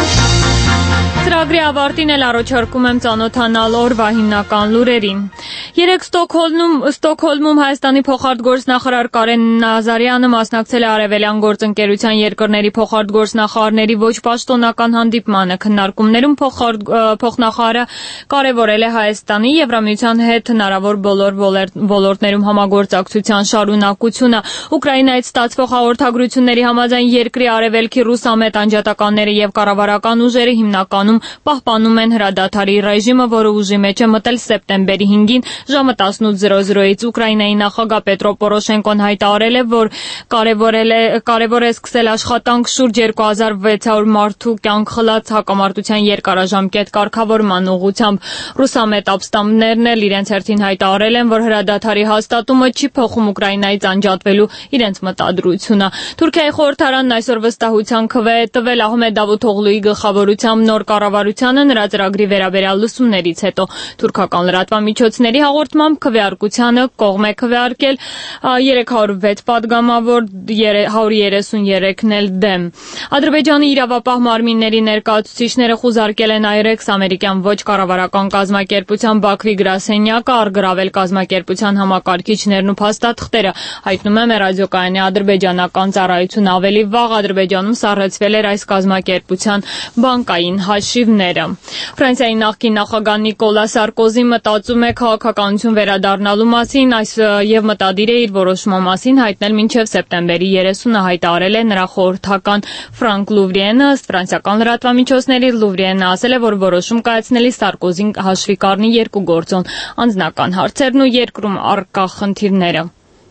Ծրագրի ավարտին էլ առաջարկում եմ ծանոթանալ օրվա հիմնական լուրերին։ Երեք Ստոկհոլմում Հայաստանի փոխարտգործնախարար Կարեն Նազարյանը մասնակցել է Արևելյան գործընկերության երկրների փոխարտգործնախարարների ոչ պաշտոնական հանդիպմանը։ Քննարկումներում փոխնախարարը կարևորել է Հայաստանի Եվրամիության հետ հնարավոր բոլոր ոլորտներում համագործակցության շարունակությունը։ Ուկրաինայից ստացվող հաղորդագրությունների համաձայն երկրի արևելքի ռուսամետ անջատականները եւ կառավարական ուժերը հիմնականում պահպանում են հրադադարի ռեժիմը, որը ուժի մեջ է մտել սեպտեմբերի 5-ին ժամը 18:00-ից Ուկրաինայի նախագահ Պետրո Պորոշենկոն հայտարարել է, որ կարևոր է սկսել աշխատանք շուրջ 2600 մարդու կյանք խլած հակամարտության երկարաժամկետ կարգավորման ուղղությամբ։ Ռուսամետ ապստամբներն էլ իրենց հերթին հայտարարել են, որ հրադադարի հաստատումը չի փոխում Ուկրաինայից անջատվելու իրենց մտադրությունը։ Թուրքիայի խորհրդարանն այսօր վստահության քվե է տվել Ահմեդ Դավութօղլուի գլխավորությամբ նոր կառավարությանը նրա ծրագրի վերաբերյալ լսումներից հետո։ Թուրքական լրատվամիջոցների հաղորդմամբ քվեարկությանը կողմ է քվեարկել 306 падգամավոր, 133-ն էլ դեմ։ Ադրբեջանի իրավապահ մարմինների ներկայացուցիչները խուզարկել են Այրեքս ամերիկյան ոչ կառավարական կազմակերպության Բաքվի գրասենյակը, առգրավել կազմակերպության համակարգիչներն ու փաստաթղթերը, հայտնում է ռադիոկայանի ադրբեջանական ծառայությունը։ Ավելի վաղ Ադրբեջանում սառեցվել էր այս կազմակերպության բանկային հաշիվները։ Ֆրանսիայի նախկին նախագահ Նիկոլա Սարկոզին մտածում է քաղաքականություն վերադառնալու մասին եւ մտադիր է իր որոշման մասին հայտնել մինչեւ սեպտեմբերի 30-ը, հայտարարել է նրա խորհրդական Ֆրանկ Լուվրիենը։ Ըստ ֆրանսիական լրատվամիջոցների Լուվրիենը ասել է, որ որոշում կայացնելիս Սարկոզին հաշվի կառնի երկու գործոն՝ անձնական հարցերն ու երկրում առկա խնդիրները։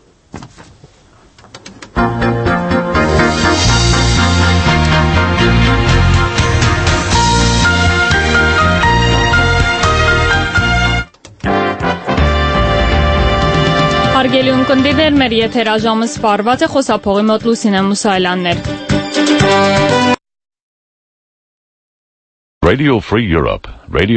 Հարգելի ունկնդիրներ, մեր եթերաժամը սպառված է, խոսափողի մոտ Լուսինե Մուսայելյաններ։ Radio Free Europe.